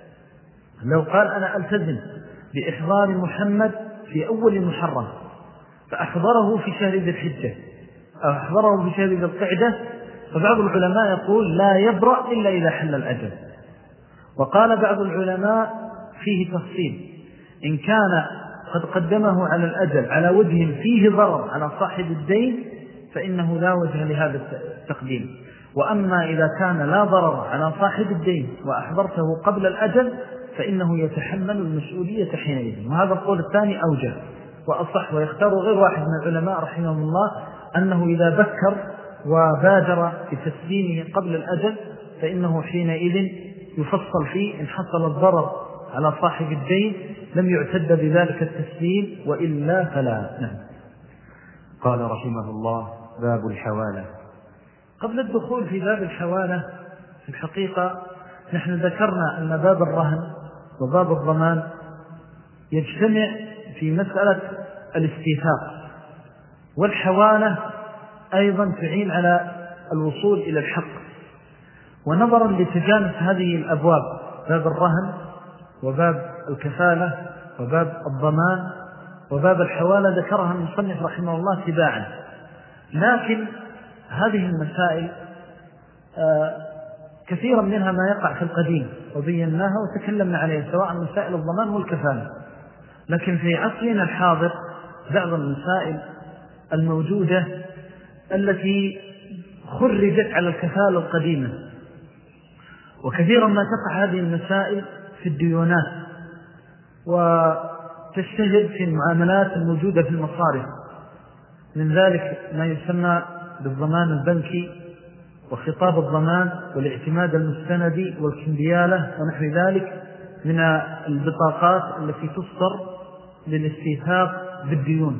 لو قال أنا ألتزم بإحضار محمد في أول محرم فأحضره في شهر ذي الحجة أو أحضره في شهر ذي القعدة، فبعض العلماء يقول لا يبرأ إلا إذا حل الأجل. وقال بعض العلماء فيه تفصيل، إن كان قد قدمه على الأجل على وجه فيه ضرر على صاحب الدين فإنه لا وجه لهذا التقديم، وأما إذا كان لا ضرر على صاحب الدين وأحضرته قبل الأجل فإنه يتحمل المسؤولية حينئذ. وهذا القول الثاني أوجه وأصح، ويختار غير واحد من العلماء رحمه الله أنه إذا بكر وبادر بتسليمه قبل الأجل فإنه حينئذ يفصل فيه إن حصل الضرر على صاحب الدين لم يعتد بذلك التسليم، وإلا فلا. نعم. قال رحمه الله: باب الحوالة. قبل الدخول في باب الحوالة في الحقيقة نحن ذكرنا أن باب الرهن وباب الضمان يجتمع في مسألة الاستيثاق، والحوالة أيضا تعين على الوصول إلى الحق. ونظرا لتجانس هذه الأبواب، باب الرهن وباب الكفالة وباب الضمان وباب الحوالة ذكرها المصنف رحمه الله تباعا. لكن هذه المسائل كثيرا منها ما يقع في القديم وبيناها وتكلمنا عليها، سواء مسائل الضمان والكفالة. لكن في عصرنا الحاضر بعض المسائل الموجودة التي خرجت على الكفالة القديمة، وكثيرا ما تقع هذه المسائل في الديونات وتشتهر في المعاملات الموجودة في المصارف، من ذلك ما يسمى بالضمان البنكي وخطاب الضمان والاعتماد المستندي والكمبيالة ونحو ذلك من البطاقات التي تصدر للاستيثاق بالديون.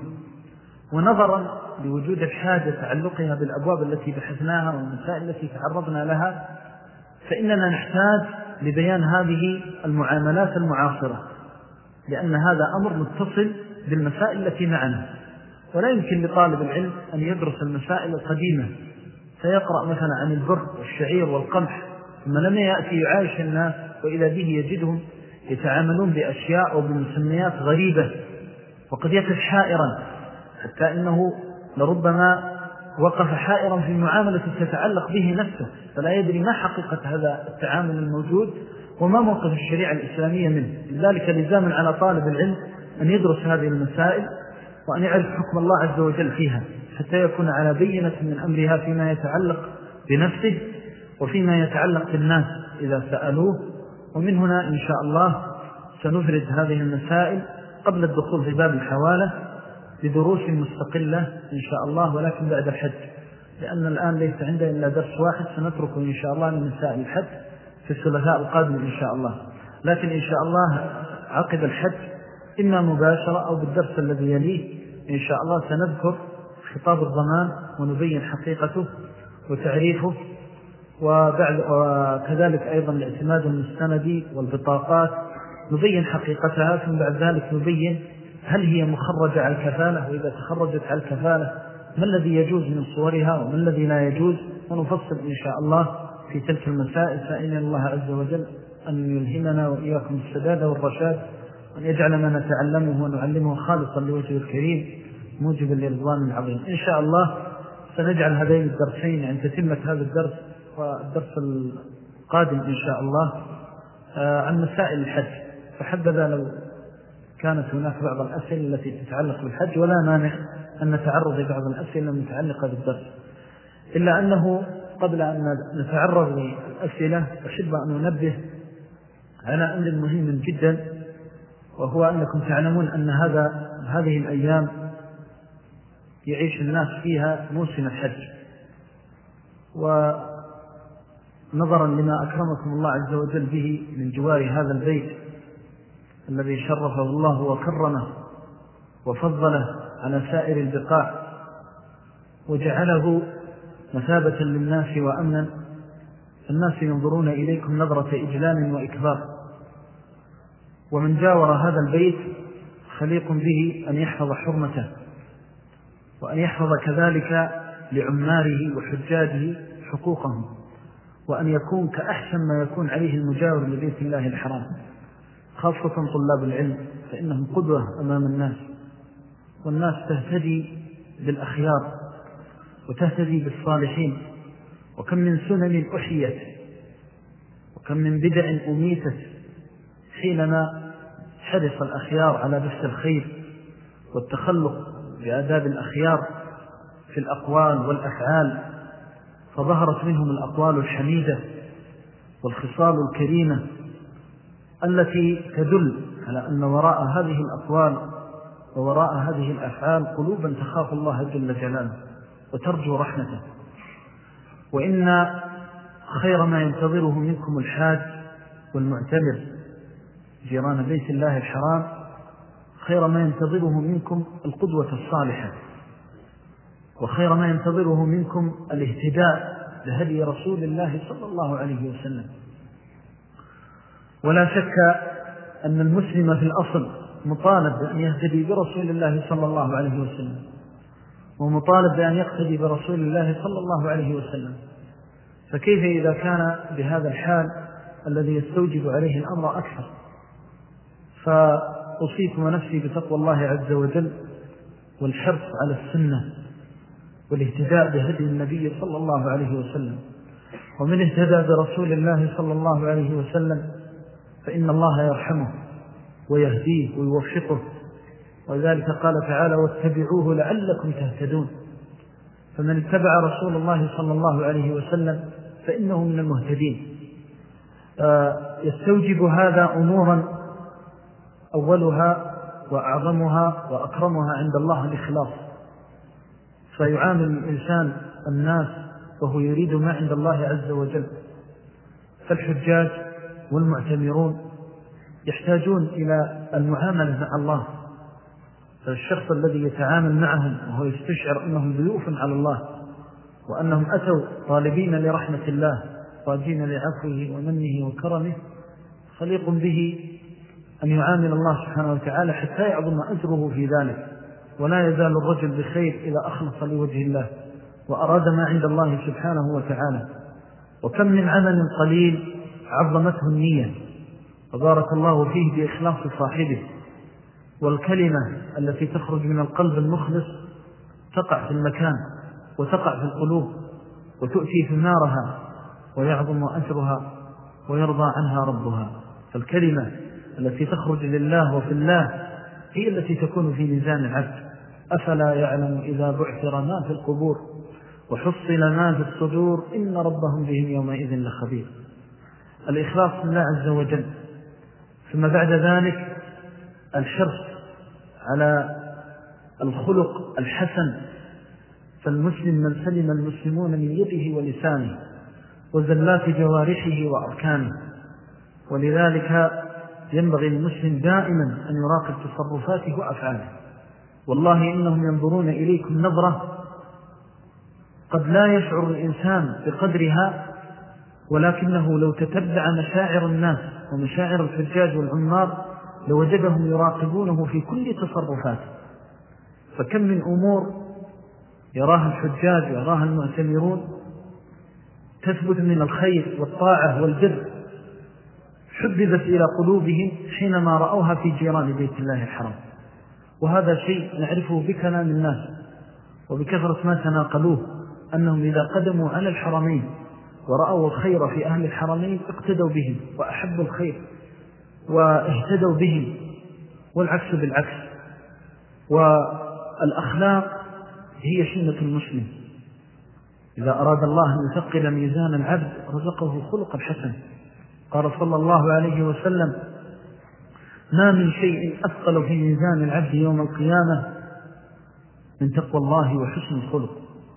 ونظرا لوجود الحاجة تعلقها بالأبواب التي بحثناها والمسائل التي تعرضنا لها، فإننا نحتاج لبيان هذه المعاملات المعاصرة، لأن هذا أمر متصل بالمسائل التي معنا. ولا يمكن لطالب العلم أن يدرس المسائل القديمة فيقرأ مثلا عن البر والشعير والقمح ثم لما يأتي يعايش الناس وإذا به يجدهم يتعاملون بأشياء أو بمسميات غريبة، وقد يقف حائرا حتى إنه لربما وقف حائرا في المعاملة تتعلق به نفسه، فلا يدري ما حقيقة هذا التعامل الموجود وما موقف الشريعة الإسلامية منه. لذلك لزاما على طالب العلم أن يدرس هذه المسائل وأن يعرف حكم الله عز وجل فيها، حتى يكون على بينة من أمرها فيما يتعلق بنفسه وفيما يتعلق بالناس إذا سألوه. ومن هنا إن شاء الله سنفرد هذه المسائل قبل الدخول في باب الحوالة بدروس مستقلة إن شاء الله، ولكن بعد الحج، لأن الآن ليس عندنا إلا درس واحد سنتركه إن شاء الله من مسائل الحج في الثلاثاء القادم إن شاء الله. لكن إن شاء الله عقب الحج إما مباشرة أو بالدرس الذي يليه إن شاء الله سنذكر خطاب الضمان ونبين حقيقته وتعريفه، وبعد وكذلك أيضا الاعتماد المستندي والبطاقات نبين حقيقتها، ثم بعد ذلك نبين هل هي مخرجة على الكفالة، وإذا تخرجت على الكفالة ما الذي يجوز من صورها وما الذي لا يجوز، ونفصل إن شاء الله في تلك المسائل، فإن الله عز وجل أن يلهمنا وإياكم السداد والرشاد، وأن يجعل ما نتعلمه ونعلمه خالصا لوجهه الكريم موجبا لرضوان العظيم. إن شاء الله سنجعل هذين الدرسين عند تتمة هذا الدرس والدرس القادم إن شاء الله عن مسائل الحج، فحبذا لو كانت هناك بعض الأسئلة التي تتعلق بالحج، ولا مانع أن نتعرض لبعض الأسئلة المتعلقة بالدرس، إلا أنه قبل أن نتعرض للأسئلة أحب أن ننبه على أمر مهم جدا، وهو أنكم تعلمون أن هذا هذه الأيام يعيش الناس فيها موسم الحج، ونظرا لما أكرمكم الله عز وجل به من جوار هذا البيت الذي شرفه الله وكرمه وفضله على سائر البقاع وجعله مثابة للناس وأمنا، الناس ينظرون إليكم نظرة إجلال وإكبار، ومن جاور هذا البيت خليق به أن يحفظ حرمته وأن يحفظ كذلك لعماره وحجاجه حقوقهم، وأن يكون كأحسن ما يكون عليه المجاور لبيت الله الحرام، خاصة طلاب العلم، فإنهم قدوة أمام الناس، والناس تهتدي بالأخيار وتهتدي بالصالحين، وكم من سنن أحيت وكم من بدع أميتت حينما حرص الأخيار على بث الخير والتخلق بآداب الأخيار في الأقوال والأفعال، فظهرت منهم الأقوال الحميدة والخصال الكريمة التي تدل على أن وراء هذه الأقوال ووراء هذه الأفعال قلوبا تخاف الله جل جلاله وترجو رحمته. وإن خير ما ينتظره منكم الحاج والمعتمر جيران بيت الله الحرام، خير ما ينتظره منكم القدوة الصالحة، وخير ما ينتظره منكم الاهتداء لهدي رسول الله صلى الله عليه وسلم. ولا شك أن المسلم في الأصل مطالب بأن يهتدي برسول الله صلى الله عليه وسلم، ومطالب بأن يقتدي برسول الله صلى الله عليه وسلم، فكيف إذا كان بهذا الحال الذي يستوجب عليه الأمر أكثر؟ فأوصيكم نفسي بتقوى الله عز وجل والحرص على السنة والاهتداء بهدي النبي صلى الله عليه وسلم. ومن اهتدى برسول الله صلى الله عليه وسلم فإن الله يرحمه ويهديه ويوفقه، وذلك قال تعالى: واتبعوه لعلكم تهتدون. فمن اتبع رسول الله صلى الله عليه وسلم فإنه من المهتدين. يستوجب هذا أمورا، أولها وأعظمها وأكرمها عند الله الإخلاص، فيعامل الإنسان الناس وهو يريد ما عند الله عز وجل. فالحجاج والمعتمرون يحتاجون إلى المعاملة مع الله، فالشخص الذي يتعامل معهم وهو يستشعر أنهم ضيوف على الله وأنهم أتوا طالبين لرحمة الله راجين لعفوه ومنه وكرمه، خليق به أن يعامل الله سبحانه وتعالى حتى يعظم أجره في ذلك، ولا يزال الرجل بخير إذا أخلص لوجه الله وأراد ما عند الله سبحانه وتعالى. وكم من عمل قليل عظمته النية وبارك الله فيه بإخلاص صاحبه، والكلمة التي تخرج من القلب المخلص تقع في المكان وتقع في القلوب وتؤتي ثمارها ويعظم أجرها ويرضى عنها ربها. فالكلمة التي تخرج لله وفي الله هي التي تكون في ميزان العبد. أفلا يعلم إذا بعثر ما في القبور وحصل ما في الصدور إن ربهم بهم يومئذ لخبير. الإخلاص لله عز وجل. ثم بعد ذلك الحرص على الخلق الحسن، فالمسلم من سلم المسلمون من يده ولسانه وزلات جوارحه وأركانه، ولذلك ينبغي المسلم دائما أن يراقب تصرفاته وأفعاله. والله إنهم ينظرون إليكم نظرة قد لا يشعر الإنسان بقدرها، ولكنه لو تتبع مشاعر الناس ومشاعر الحجاج والعمار لوجدهم يراقبونه في كل تصرفاته. فكم من أمور يراها الحجاج ويراها المعتمرون تثبت من الخير والطاعة والبر حببت إلى قلوبهم حينما رأوها في جيران بيت الله الحرام. وهذا شيء نعرفه بكلام الناس وبكثرة ما تناقلوه، أنهم إذا قدموا على الحرمين ورأوا الخير في أهل الحرمين اقتدوا بهم وأحبوا الخير واهتدوا بهم، والعكس بالعكس. والأخلاق هي شنة المسلم. إذا أراد الله أن يثقل ميزان العبد رزقه خلق الحسن. قال صلى الله عليه وسلم: ما من شيء أثقل في ميزان العبد يوم القيامة من تقوى الله وحسن الخلق.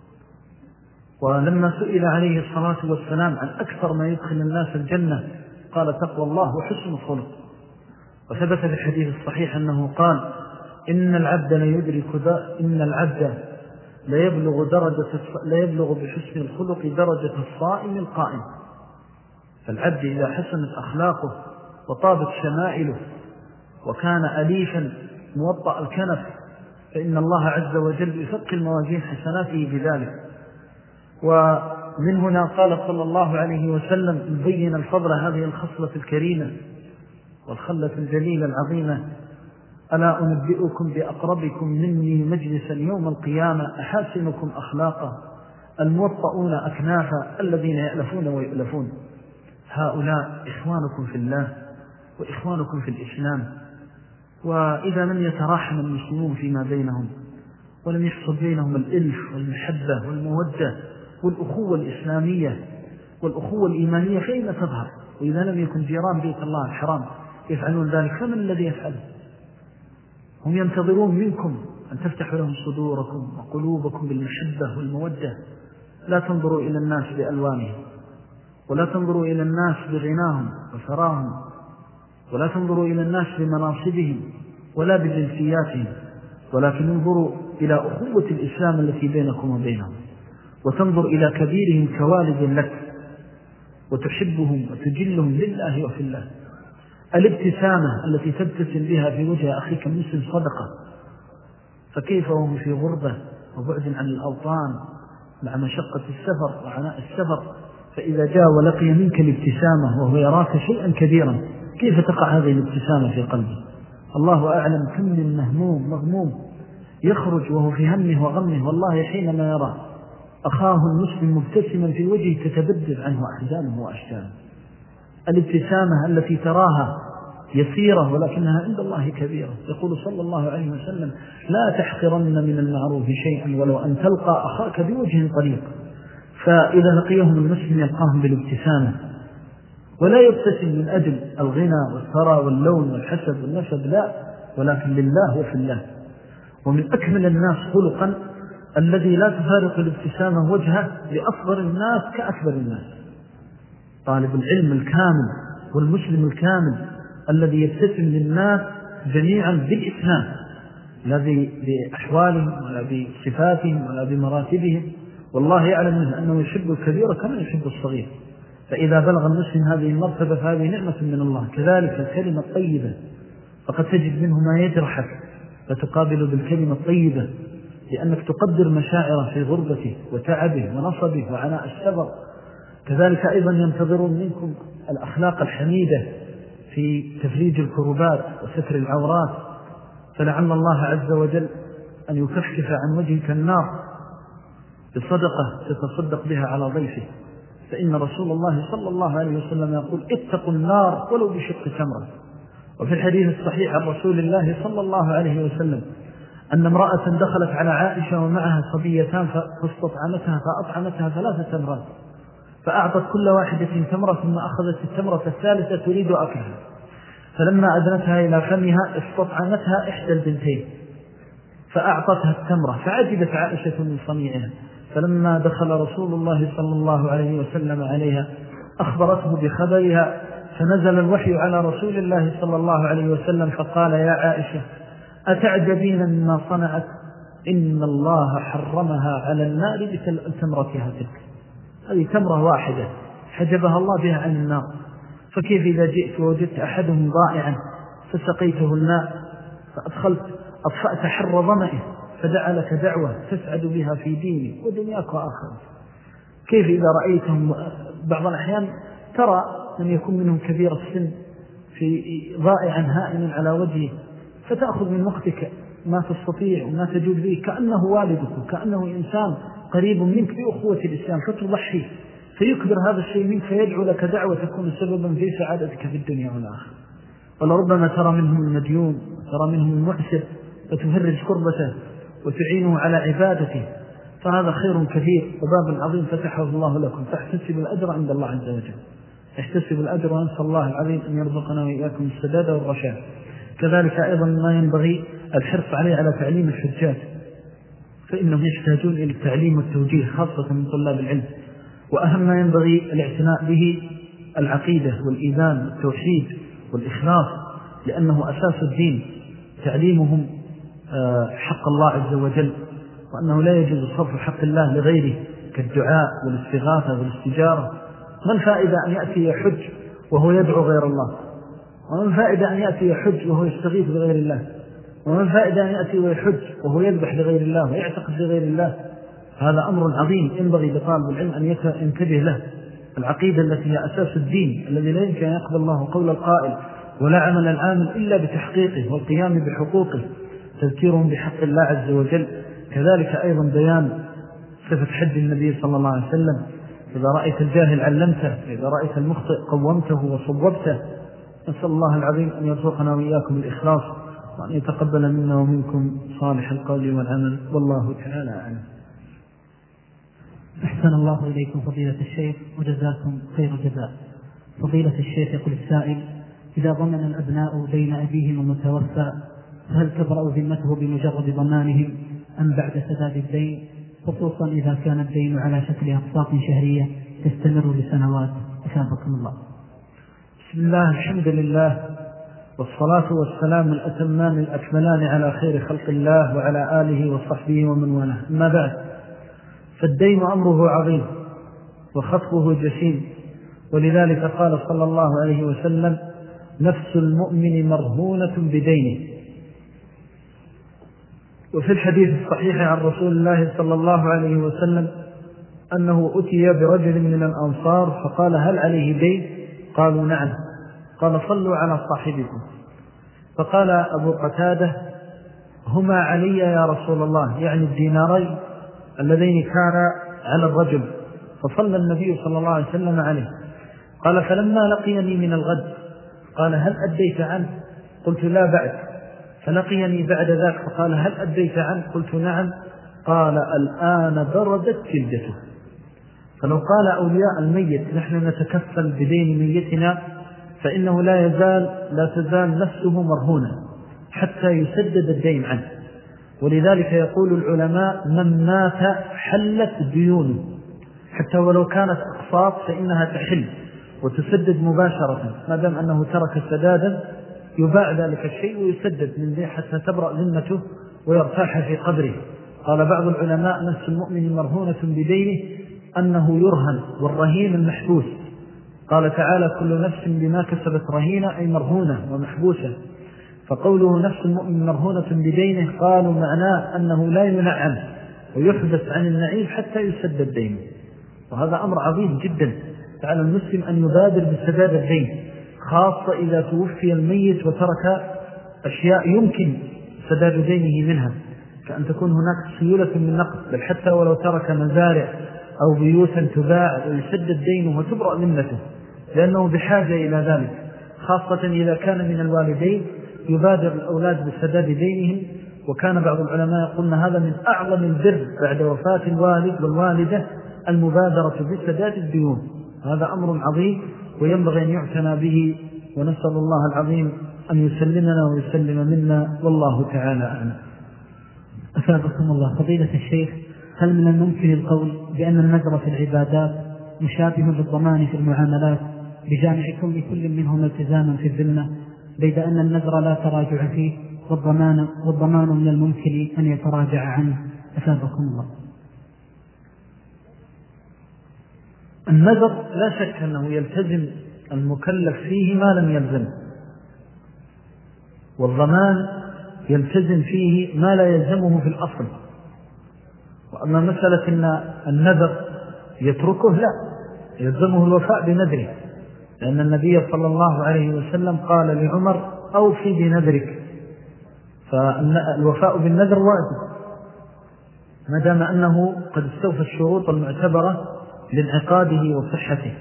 ولما سئل عليه الصلاة والسلام عن أكثر ما يدخل الناس الجنة قال: تقوى الله وحسن الخلق. وثبت في الحديث الصحيح أنه قال: إن العبد لا يدرك إن العبد لا يبلغ درجة لا يبلغ بحسن الخلق درجة الصائم القائم. فالعبد إذا حسنت أخلاقه وطابت شمائله وكان أليفا موطأ الكنف فإن الله عز وجل يثقل موازين حسناته بذلك. ومن هنا قال صلى الله عليه وسلم مبين الفضل هذه الخصلة الكريمة والخلة الجليلة العظيمة: ألا أنبئكم بأقربكم مني مجلسا يوم القيامة أحاسنكم أخلاقا الموطؤون أكنافا الذين يألفون ويؤلفون. هؤلاء إخوانكم في الله وإخوانكم في الإسلام. وإذا لم يتراحم المسلمون فيما بينهم ولم يحصل بينهم الإلف والمحبة والمودة والأخوة الإسلامية والأخوة الإيمانية فإن تظهر. وإذا لم يكن جيران بيت الله الحرام يفعلون ذلك فمن الذي يفعله؟ هم ينتظرون منكم أن تفتحوا لهم صدوركم وقلوبكم بالمحبة والمودة. لا تنظروا إلى الناس بألوانهم، ولا تنظروا إلى الناس بغناهم وثراهم، ولا تنظروا إلى الناس بمناصبهم ولا بجنسياتهم، ولكن انظروا إلى أخوة الإسلام التي بينكم وبينهم، وتنظر إلى كبيرهم كوالد لك وتحبهم وتجلهم لله وفي الله. الابتسامة التي تبتسم بها في وجه أخيك المسلم صدقة، فكيف وهم في غربة وبعد عن الأوطان مع مشقة السفر وعناء السفر؟ فإذا جاء ولقي منك الابتسامة وهو يراك شيئا كبيرا كيف تقع هذه الابتسامة في قلبه؟ الله أعلم كم من مهموم مغموم يخرج وهو في همه وغمه، والله حينما يرى أخاه المسلم مبتسما في وجهه تتبدل عنه أحزانه وأشجانه. الابتسامة التي تراها يسيرة ولكنها عند الله كبيرة. يقول صلى الله عليه وسلم: لا تحقرن من المعروف شيئا ولو أن تلقى أخاك بوجه طليق. فإذا لقيهم المسلم يلقاهم بالابتسامة، ولا يبتسم من أجل الغنى والثرى واللون والحسب والنسب، لا، ولكن لله وفي الله. ومن أكمل الناس خلقا الذي لا تفارق الابتسامة وجهه لأصغر الناس كأكبر الناس. طالب العلم الكامل والمسلم الكامل الذي يبتسم للناس جميعا بالإسلام، لا بأحوالهم ولا بصفاتهم ولا بمراتبهم، والله يعلم أنه يحب الكبير كما يحب الصغير. فإذا بلغ المسلم هذه المرتبة فهذه نعمة من الله. كذلك الكلمة الطيبة، فقد تجد منه ما يجرحك فتقابل بالكلمة الطيبة، لأنك تقدر مشاعره في غربته وتعبه ونصبه وعناء السفر. كذلك أيضا ينتظرون منكم الأخلاق الحميدة في تفريج الكربات وستر العورات، فلعل الله عز وجل أن يكشف عن وجهك النار بصدقة تتصدق بها على ضيفه. فإن رسول الله صلى الله عليه وسلم يقول: اتقوا النار ولو بشق تمرة. وفي الحديث الصحيح عن رسول الله صلى الله عليه وسلم أن امرأة دخلت على عائشة ومعها صبيتان فاستطعمتها فأطعمتها ثلاثة تمرات، فأعطت كل واحدة تمرة ثم أخذت التمرة الثالثة تريد أكلها، فلما أدنتها إلى فمها استطعمتها إحدى البنتين فأعطتها التمرة، فعجبت عائشة من صنيعها. فلما دخل رسول الله صلى الله عليه وسلم عليها أخبرته بخبرها، فنزل الوحي على رسول الله صلى الله عليه وسلم فقال: يا عائشة، أتعجبين مما صنعت؟ إن الله حرمها على النار بتمرتها تلك. هذه تمرة واحدة حجبها الله بها عن النار، فكيف إذا جئت ووجدت أحدهم ضائعا فسقيته الماء فأدخلت أطفأت حر ظمئه فدعا لك دعوة تسعد بها في دينك ودنياك وآخرتك؟ كيف إذا رأيتهم بعض الأحيان ترى من يكون منهم كبير السن في ضائعا هائما على وجهه، فتأخذ من وقتك ما تستطيع وما تجود به كأنه والدك وكأنه إنسان قريب منك بأخوة الإسلام، فتضحي فيكبر هذا الشيء منك فيدعو لك دعوة تكون سببا في سعادتك في الدنيا والآخرة. ولربما ترى منهم المديون، ترى منهم المعسر، فتفرج كربته وتعينه على عبادته، فهذا خير كثير وباب عظيم فتحه الله لكم، فاحتسب الأجر عند الله عز وجل. احتسب الأجر ونسأل الله العظيم أن يرزقنا وإياكم السداد والرشاد. كذلك أيضا ما ينبغي الحرص عليه على تعليم الحجاج، فإنهم يحتاجون إلى التعليم والتوجيه خاصة من طلاب العلم. وأهم ما ينبغي الاعتناء به العقيدة والإيمان والتوحيد والإخلاص، لأنه أساس الدين، تعليمهم حق الله عز وجل، وأنه لا يجوز صرف حق الله لغيره كالدعاء والاستغاثة والاستجارة. ما الفائدة أن يأتي يحج وهو يدعو غير الله؟ وما الفائدة أن يأتي يحج وهو يستغيث بغير الله؟ وما الفائدة أن يأتي ويحج وهو يذبح لغير الله ويعتقد لغير الله؟ هذا أمر عظيم ينبغي لطالب العلم أن ينتبه له. العقيدة التي هي أساس الدين الذي لا يمكن أن يقبل الله قول القائل ولا عمل العامل إلا بتحقيقه والقيام بحقوقه، تذكيرهم بحق الله عز وجل. كذلك أيضا بيان صفة حج النبي صلى الله عليه وسلم: إذا رأيت الجاهل علمته، إذا رأيت المخطئ قومته وصوبته. نسأل الله العظيم أن يرزقنا وإياكم الإخلاص، وأن يتقبل منا ومنكم صالح القول والعمل، والله تعالى أعلم. أحسن الله إليكم فضيلة الشيخ وجزاكم خير جزاء. فضيلة الشيخ يقول السائل: إذا ضمن الأبناء بين أبيهم المتوفى فهل تبرأ ذمته بمجرد ضمانهم أم بعد سداد الدين، خصوصا إذا كان الدين على شكل أقساط شهرية تستمر لسنوات؟ أثابكم الله. بسم الله، الحمد لله، والصلاة والسلام الأتمان الأكملان على خير خلق الله وعلى آله وصحبه ومن والاه. أما بعد، فالدين أمره عظيم وخطبه جسيم، ولذلك قال صلى الله عليه وسلم: نفس المؤمن مرهونة بدينه. وفي الحديث الصحيح عن رسول الله صلى الله عليه وسلم أنه أتي برجل من الأنصار فقال: هل عليه دين؟ قالوا: نعم. قال: صلوا على صاحبكم. فقال أبو قتادة: هما علي يا رسول الله، يعني الدينارين اللذين كان على الرجل. فصلى النبي صلى الله عليه وسلم عليه. قال: فلما لقيني من الغد قال: هل أديت عنه؟ قلت: لا بعد. فلقيني بعد ذلك فقال: هل أديت عنه؟ قلت: نعم. قال: الآن بردت جلدته. فلو قال أولياء الميت: نحن نتكفل بدين ميتنا، فإنه لا يزال لا تزال نفسه مرهونة حتى يسدد الدين عنه. ولذلك يقول العلماء: من مات حلت ديونه، حتى ولو كانت أقساط فإنها تحل وتسدد مباشرة، ما دام أنه ترك سدادا يباع ذلك الشيء ويسدد من ذي حتى تبرأ ذمته ويرتاح في قبره. قال بعض العلماء: نفس المؤمن مرهونة بدينه، أنه يرهن، والرهين المحبوس. قال تعالى: كل نفس بما كسبت رهينة، أي مرهونة ومحبوسة. فقوله نفس المؤمن مرهونة بدينه قالوا معناه أنه لا ينعم ويحدث عن النعيم حتى يسدد دينه. وهذا أمر عظيم جدا. فعلى المسلم أن يبادر بسداد الدين، خاصة إذا توفي الميت وترك أشياء يمكن سداد دينه منها، كأن تكون هناك سيولة من نقد، بل حتى ولو ترك مزارع أو بيوتا تباع ويسدد دينه وتبرأ ذمته، لأنه بحاجة إلى ذلك، خاصة إذا كان من الوالدين يبادر الأولاد بسداد دينهم. وكان بعض العلماء يقولون هذا من أعظم البر بعد وفاة الوالد والوالدة، المبادرة بسداد الديون. هذا أمر عظيم وينبغي أن يعتنى به، ونسأل الله العظيم أن يسلمنا ويسلم منا، والله تعالى أعلم. أثابكم الله. فضيلة الشيخ، هل من الممكن القول بأن النذر في العبادات مشابه للضمان في المعاملات بجامع كون كل منهم التزاما في الذمة، بيد أن النذر لا تراجع فيه والضمان, والضمان من الممكن أن يتراجع عنه؟ أثابكم الله. النذر لا شك أنه يلتزم المكلف فيه ما لم يلزم، والضمان يلتزم فيه ما لا يلزمه في الأصل. وأما مسألة أن النذر يتركه، لا، يلزمه الوفاء بنذره، لأن النبي صلى الله عليه وسلم قال لعمر: أوفي بنذرك. فالوفاء بالنذر واجب ما دام أنه قد استوفى الشروط المعتبرة لانعقاده وصحته.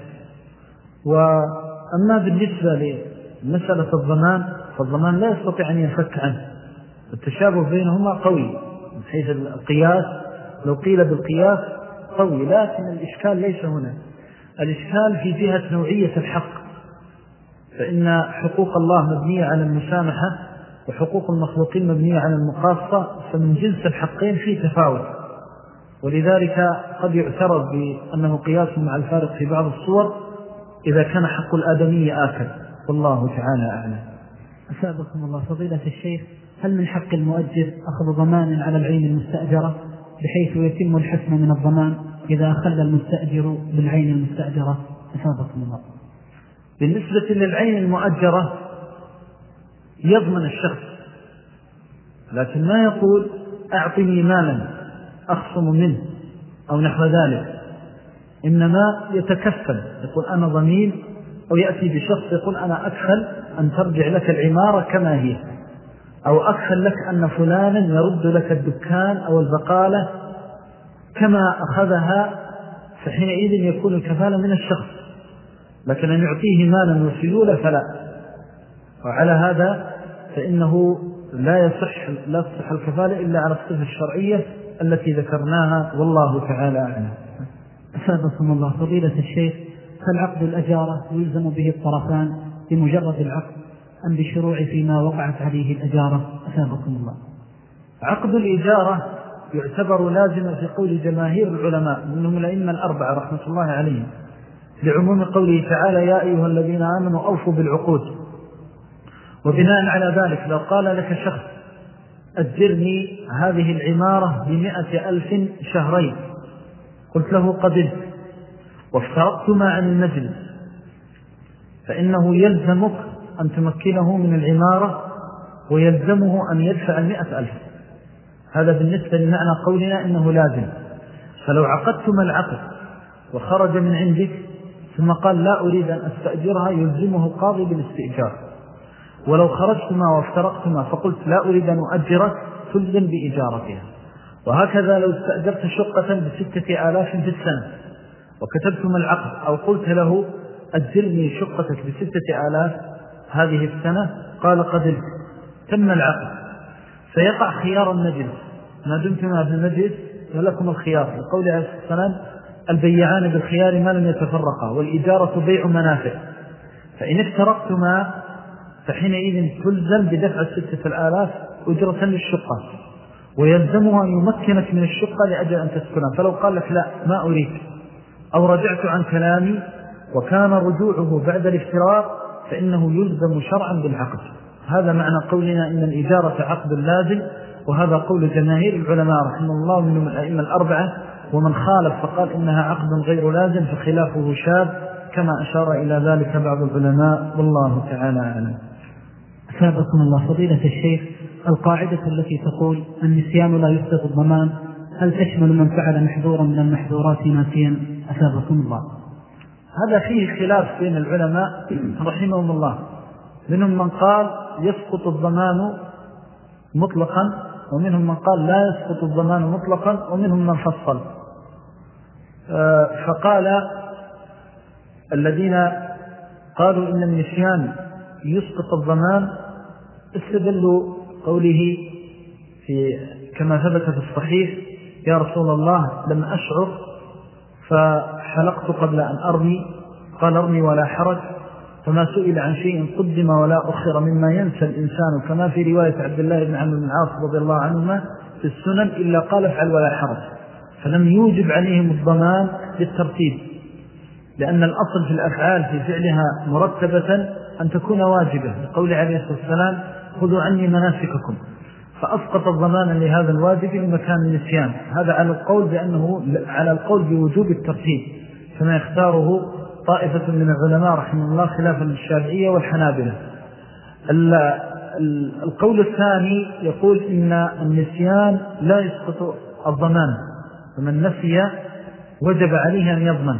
وأما بالنسبة لمسألة الضمان، فالضمان لا يستطيع أن يفك عنه، التشابه بينهما قوي من حيث القياس، لو قيل بالقياس قوي، لكن الإشكال ليس هنا. الإشكال في جهة نوعية الحق، فإن حقوق الله مبنية على المسامحة وحقوق المخلوقين مبنية على المقاصة، فمن جنس الحقين في تفاوت، ولذلك قد يعترض بأنه قياس مع الفارق في بعض الصور إذا كان حق الآدمي آكل، والله تعالى أعلم. أثابكم الله. فضيلة الشيخ، هل من حق المؤجر أخذ ضمان على العين المستأجرة بحيث يتم الحسم من الضمان إذا أخذ المستأجر بالعين المستأجرة؟ أثابكم الله. بالنسبة للعين المؤجرة يضمن الشخص، لكن ما يقول: أعطني مالا أخصم منه أو نحو ذلك، إنما يتكفل، يقول أنا ضمين، أو يأتي بشخص يقول أنا أكفل أن ترجع لك العمارة كما هي، أو أكفل لك أن فلانا يرد لك الدكان أو البقالة كما أخذها، فحينئذ يكون الكفالة من الشخص، لكن أن يعطيه مالا وسيولة فلا. وعلى هذا فإنه لا يصح لا تصح الكفالة إلا على الصفة الشرعية التي ذكرناها، والله تعالى أعلم. أثابكم الله. فضيلة الشيخ، هل عقد الأجارة يلزم به الطرفان بمجرد العقد أم بشروع فيما وقعت عليه الأجارة؟ أثابكم الله. عقد الإجارة يعتبر لازما في قول جماهير العلماء منهم الأئمة الأربعة رحمة الله عليهم، لعموم قوله تعالى: يا أيها الذين آمنوا أوفوا بالعقود. وبناء على ذلك لو قال لك شخص: أجرني هذه العمارة بمئة ألف شهرين، قلت له: قبلت، وافترضتما عن المجلس، فإنه يلزمك أن تمكنه من العمارة ويلزمه أن يدفع المئة ألف. هذا بالنسبة لمعنى قولنا إنه لازم. فلو عقدتما العقد وخرج من عندك ثم قال: لا أريد أن أستأجرها، يلزمه القاضي بالاستئجار. ولو خرجتما وافترقتما فقلت لا أريد أن أؤجرك تلزم بإجارتها. وهكذا لو استأجرت شقة بستة آلاف في السنة وكتبتم العقد أو قلت له أجرني شقتك بستة آلاف هذه السنة قال قبلت، تم العقد، فيقع خيار المجلس ما دمتما في المجلس ولكم الخيار، لقول عليه الصلاة والسلام البيعان بالخيار ما لم يتفرقا، والإجارة بيع منافع. فإن افترقتما فحينئذ تلزم بدفع الستة الآلاف أجرة للشقة، ويلزمها أن يمكنك من الشقة لأجل أن تسكنها. فلو قال لك لا ما أريد أو رجعت عن كلامي وكان رجوعه بعد الافتراق فإنه يلزم شرعا بالعقد. هذا معنى قولنا إن الإجارة عقد لازم، وهذا قول جماهير العلماء رحمه الله منهم الأئمة الأربعة، ومن خالف فقال إنها عقد غير لازم فخلافه شاب كما أشار إلى ذلك بعض العلماء، والله تعالى أعلم. أثابكم الله فضيلة الشيخ، القاعدة التي تقول النسيان لا يسقط الضمان هل تشمل من فعل محظورا من المحظورات ناسيا؟ أثابكم الله. هذا فيه خلاف بين العلماء رحمهم الله، منهم من قال يسقط الضمان مطلقا، ومنهم من قال لا يسقط الضمان مطلقا، ومنهم من فصل. فقال الذين قالوا إن النسيان يسقط الضمان استدلوا قوله في كما ثبت في الصحيح يا رسول الله لم أشعر فحلقت قبل أن أرمي، قال ارمي ولا حرج، فما سئل عن شيء قدم ولا أخر مما ينسى الإنسان كما في رواية عبد الله بن عمرو بن العاص رضي الله عنهما في السنن إلا قال افعل ولا حرج، فلم يوجب عليهم الضمان بالترتيب، لأن الأصل في الأفعال في فعلها مرتبة أن تكون واجبة، لقول عليه الصلاة والسلام خذوا عني مناسككم، فأسقط الضمان لهذا الواجب لمكان النسيان. هذا على القول بأنه على القول بوجوب الترتيب كما يختاره طائفة من العلماء رحمه الله خلافا للشافعية والحنابلة. القول الثاني يقول إن النسيان لا يسقط الضمان، فمن نسي وجب عليه أن يضمن،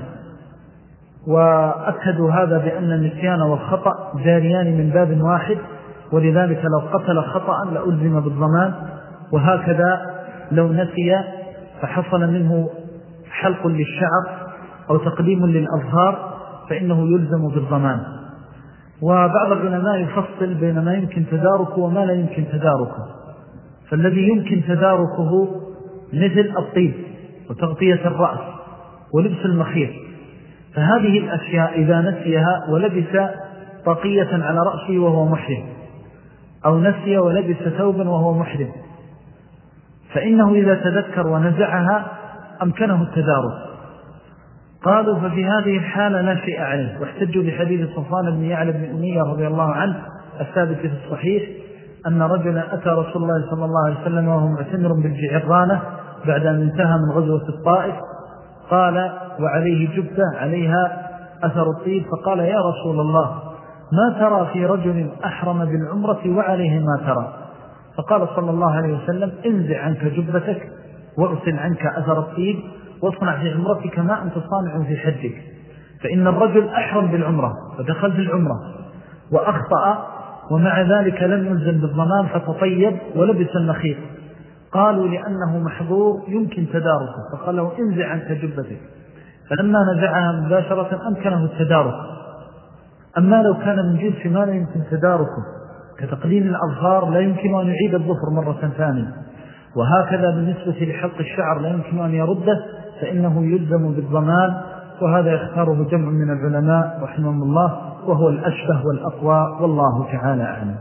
وأكدوا هذا بأن النسيان والخطأ جاريان من باب واحد، ولذلك لو قتل خطأ لألزم بالضمان، وهكذا لو نسي فحصل منه حلق للشعر أو تقديم للأظهار فإنه يلزم بالضمان. وبعض العلماء يفصل بين ما يمكن تداركه وما لا يمكن تداركه، فالذي يمكن تداركه مثل الطيب وتغطية الرأس ولبس المخيط، فهذه الأشياء إذا نسيها ولبس طاقية على رأسه وهو محرم، أو نسي ولبس ثوبا وهو محرم، فإنه إذا تذكر ونزعها أمكنه التدارك. قالوا ففي هذه الحالة لا شيء عليه، واحتجوا بحديث صفوان بن يعلى بن أمية رضي الله عنه الثابت في الصحيح أن رجلا أتى رسول الله صلى الله عليه وسلم وهو معتمر بالجعرانة بعد أن انتهى من غزوة الطائف، قال وعليه جبة عليها أثر الطيب، فقال يا رسول الله ما ترى في رجل أحرم بالعمرة وعليه ما ترى؟ فقال صلى الله عليه وسلم انزع عنك جبتك واغسل عنك أثر الطيب واصنع في عمرتك ما أنت صانع في حجك، فإن الرجل أحرم بالعمرة فدخل في العمرة وأخطأ ومع ذلك لم يلزم بالضمان فتطيب ولبس النخيط، قالوا لأنه محظور يمكن تداركه، فقال له انزع عنك جبتك، فلما نزعها مباشرة أمكنه التدارك. أما لو كان من جنس ما لا يمكن تداركه كتقليل الأظهار لا يمكن أن يعيد الظفر مرة ثانية، وهكذا بالنسبة لحلق الشعر لا يمكن أن يرده فإنه يلزم بالضمان، وهذا يختاره جمع من العلماء رحمهم الله وهو الأشبه والأقوى، والله تعالى أعلم.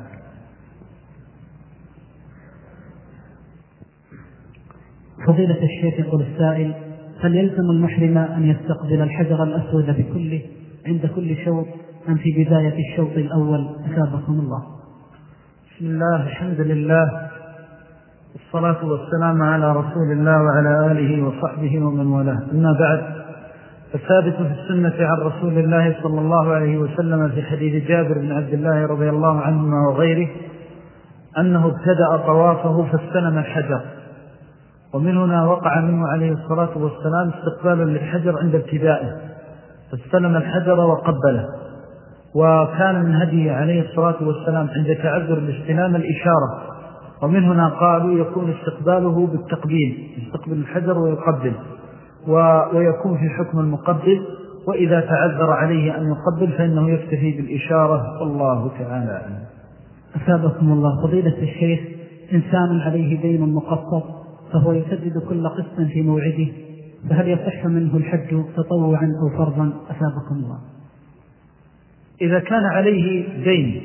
فضيلة الشيخ يقول السائل هل يلزم المحرم أن يستقبل الحجر الأسود بكله عند كل شوط أم في بداية الشوط الأول؟ أثابكم الله. بسم الله الحمد لله والصلاة والسلام على رسول الله وعلى آله وصحبه ومن والاه، أما بعد، فثابت في السنة عن رسول الله صلى الله عليه وسلم في حديث جابر بن عبد الله رضي الله عنهما وغيره أنه ابتدأ طوافه فاستلم الحجر، ومن هنا وقع منه عليه الصلاة والسلام استقبالا للحجر عند ابتدائه، فاستلم الحجر وقبله، وكان من هديه عليه الصلاة والسلام عند تعذر باستلام الإشارة، ومن هنا قالوا يكون استقباله بالتقبيل، يستقبل الحجر ويقبل، ويكون في حكم المقبل، وإذا تعذر عليه أن يقبل فإنه يكتفي بالإشارة. والله تعالى أعلم. أثابكم الله. فضيلة الشيخ، إنسان عليه دين مقسط فهو يسدد كل قسط في موعده، فهل يصح منه الحج تطوعا أو فرضا؟ أثابكم الله. إذا كان عليه دين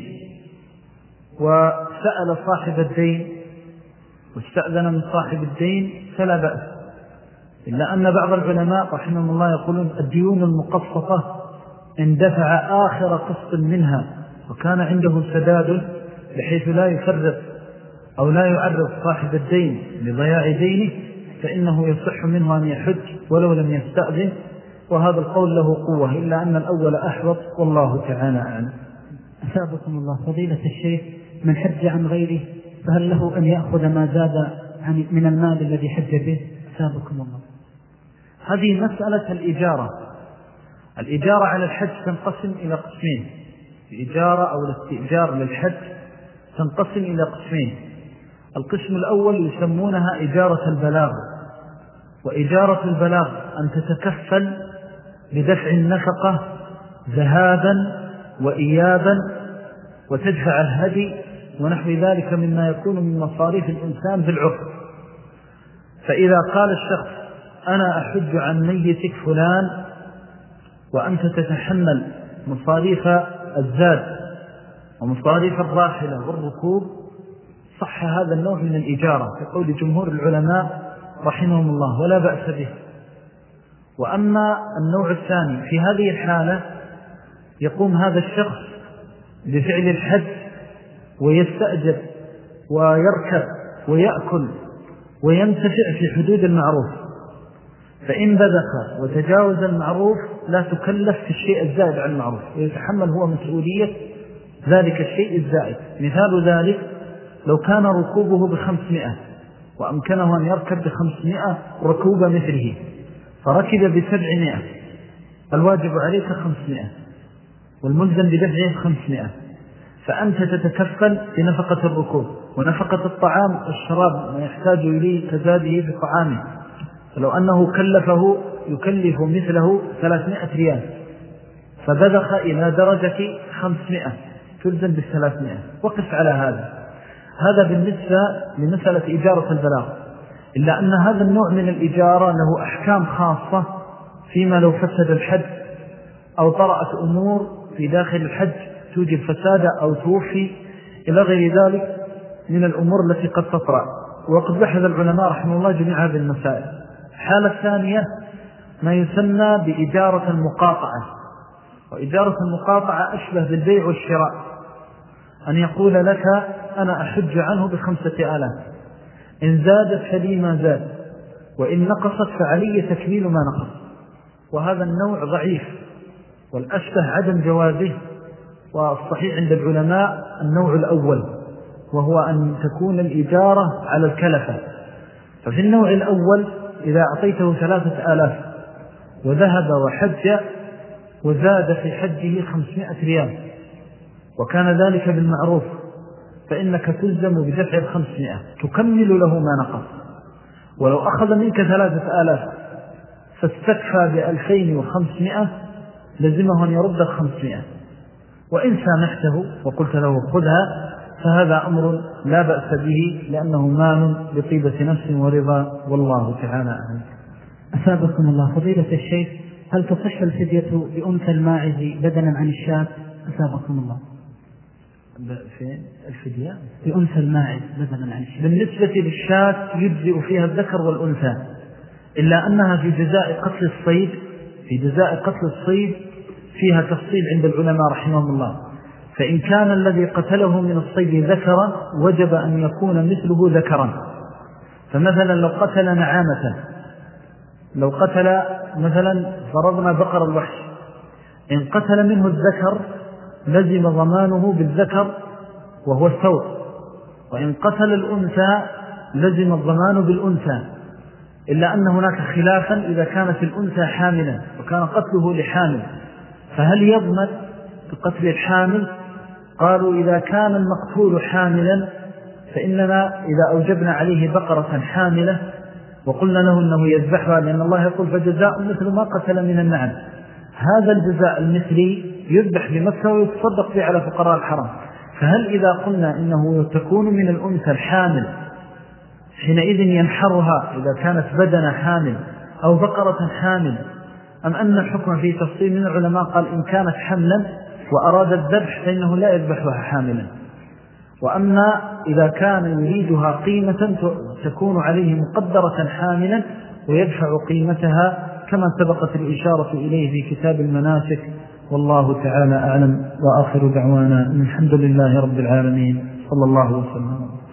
وسأل صاحب الدين واستأذن من صاحب الدين فلا بأس، إلا أن بعض العلماء رحمهم الله يقولون الديون المقسطة إن دفع آخر قسط منها وكان عنده سداد بحيث لا يفرق أو لا يعرض صاحب الدين لضياع دينه فإنه يصح منه أن يحج ولو لم يستأذن، وهذا القول له قوة، إلا أن الأول أحوط. والله تعالى أعلم. أثابكم الله. فضيلة الشيخ، من حج عن غيره فهل له أن يأخذ ما زاد عن من المال الذي حج به؟ أثابكم الله. هذه مسألة الإجارة. الإجارة على الحج تنقسم إلى قسمين، الإجارة أو الاستئجار للحج تنقسم إلى قسمين. القسم الأول يسمونها إجارة البلاغ، وإجارة البلاغ أن تتكفل بدفع النفقة ذهابا وإيابا وتدفع الهدي ونحو ذلك مما يكون من مصاريف الإنسان بالعرف. فإذا قال الشخص أنا أحج عن ميتك فلان وأنت تتحمل مصاريف الزاد ومصاريف الراحلة والركوب، صح هذا النوع من الإجارة كقول جمهور العلماء رحمهم الله ولا بأس به. وأما النوع الثاني، في هذه الحالة يقوم هذا الشخص بفعل الحج ويستأجر ويركب ويأكل وينتفع في حدود المعروف، فإن بذخ وتجاوز المعروف لا تكلف في الشيء الزائد عن المعروف، ويتحمل هو مسؤولية ذلك الشيء الزائد. مثال ذلك لو كان ركوبه بخمسمائة وأمكنه أن يركب بخمسمائة ركوب مثله فركب بسبعمائة، الواجب عليك خمسمائة والملزم بدفعه خمسمائة، فأنت تتكفل بنفقة الركوب ونفقة الطعام والشراب ما يحتاج إليه كزاده بطعامه. فلو أنه كلفه يكلف مثله ثلاثمائة ريال فبذخ إلى درجة خمسمائة تلزم بالثلاثمائة. وقف على هذا. هذا بالنسبة لمسألة إجارة البلاغ، إلا أن هذا النوع من الإجارة له أحكام خاصة فيما لو فسد الحج أو طرأت أمور في داخل الحج توجب فسادة أو توفي إلى غير ذلك من الأمور التي قد تطرأ، وقد بحث العلماء رحمه الله جميع هذه المسائل. الحالة الثانية ما يسمى بإجارة المقاطعة، وإجارة المقاطعة أشبه بالبيع والشراء، أن يقول لك أنا أحج عنه بخمسة آلاف، إن زادت فلي ما زاد وإن نقصت فعلي تكميل ما نقص. وهذا النوع ضعيف والأشبه عدم جوازه، والصحيح عند العلماء النوع الأول وهو أن تكون الإجارة على الكلفة. ففي النوع الأول إذا أعطيته ثلاثة آلاف وذهب وحج وزاد في حجه خمسمائة ريال وكان ذلك بالمعروف فإنك تلزم بدفع الخمسمائة تكمل له ما نقص. ولو أخذ منك ثلاثة آلاف فاستكفى بألفين وخمسمائة لزمه أن يرد الخمسمائة، وإن سامحته وقلت له خذها فهذا أمر لا بأس به لأنه مال بطيبة نفس ورضا. والله تعالى أعلم. أثابكم الله. فضيلة الشيخ، هل تصح الفدية بأنثى الماعز بدلا عن الشاة؟ أثابكم الله. في الفدية بأنثى الماعز بدلا عن الشاة. بالنسبة للشاة يجزئ فيها الذكر والأنثى، إلا أنها في جزاء قتل الصيد في جزاء قتل الصيد فيها تفصيل عند العلماء رحمهم الله. فإن كان الذي قتله من الصيد ذكرا وجب أن يكون مثله ذكرا. فمثلا لو قتل نعامة، لو قتل مثلا فرضنا بقر الوحش، إن قتل منه الذكر لزم ضمانه بالذكر وهو الثور، وإن قتل الأنثى لزم الضمان بالأنثى، إلا أن هناك خلافا إذا كانت الأنثى حاملا وكان قتله لحامل، فهل يضمن بقتل الحامل؟ قالوا إذا كان المقتول حاملا فإننا إذا أوجبنا عليه بقرة حاملة وقلنا له أنه يذبحها، لأن الله يقول فجزاء مثل ما قتل من النعم، هذا الجزاء المثلي يذبح بمكة ويتصدق به على فقراء الحرم. فهل إذا قلنا إنه تكون من الأنثى الحامل حينئذ ينحرها إذا كانت بدنة حامل أو بقرة حامل، أم أن الحكم في تفصيل من العلماء قال إن كانت حملا وأراد الذبح فإنه لا يذبحها حاملا، وأما إذا كان يريدها قيمة تكون عليه مقدرة حاملا ويدفع قيمتها كما سبقت الإشارة إليه في كتاب المناسك. والله تعالى أعلم، وآخر دعوانا الحمد لله رب العالمين، صلى الله وسلم.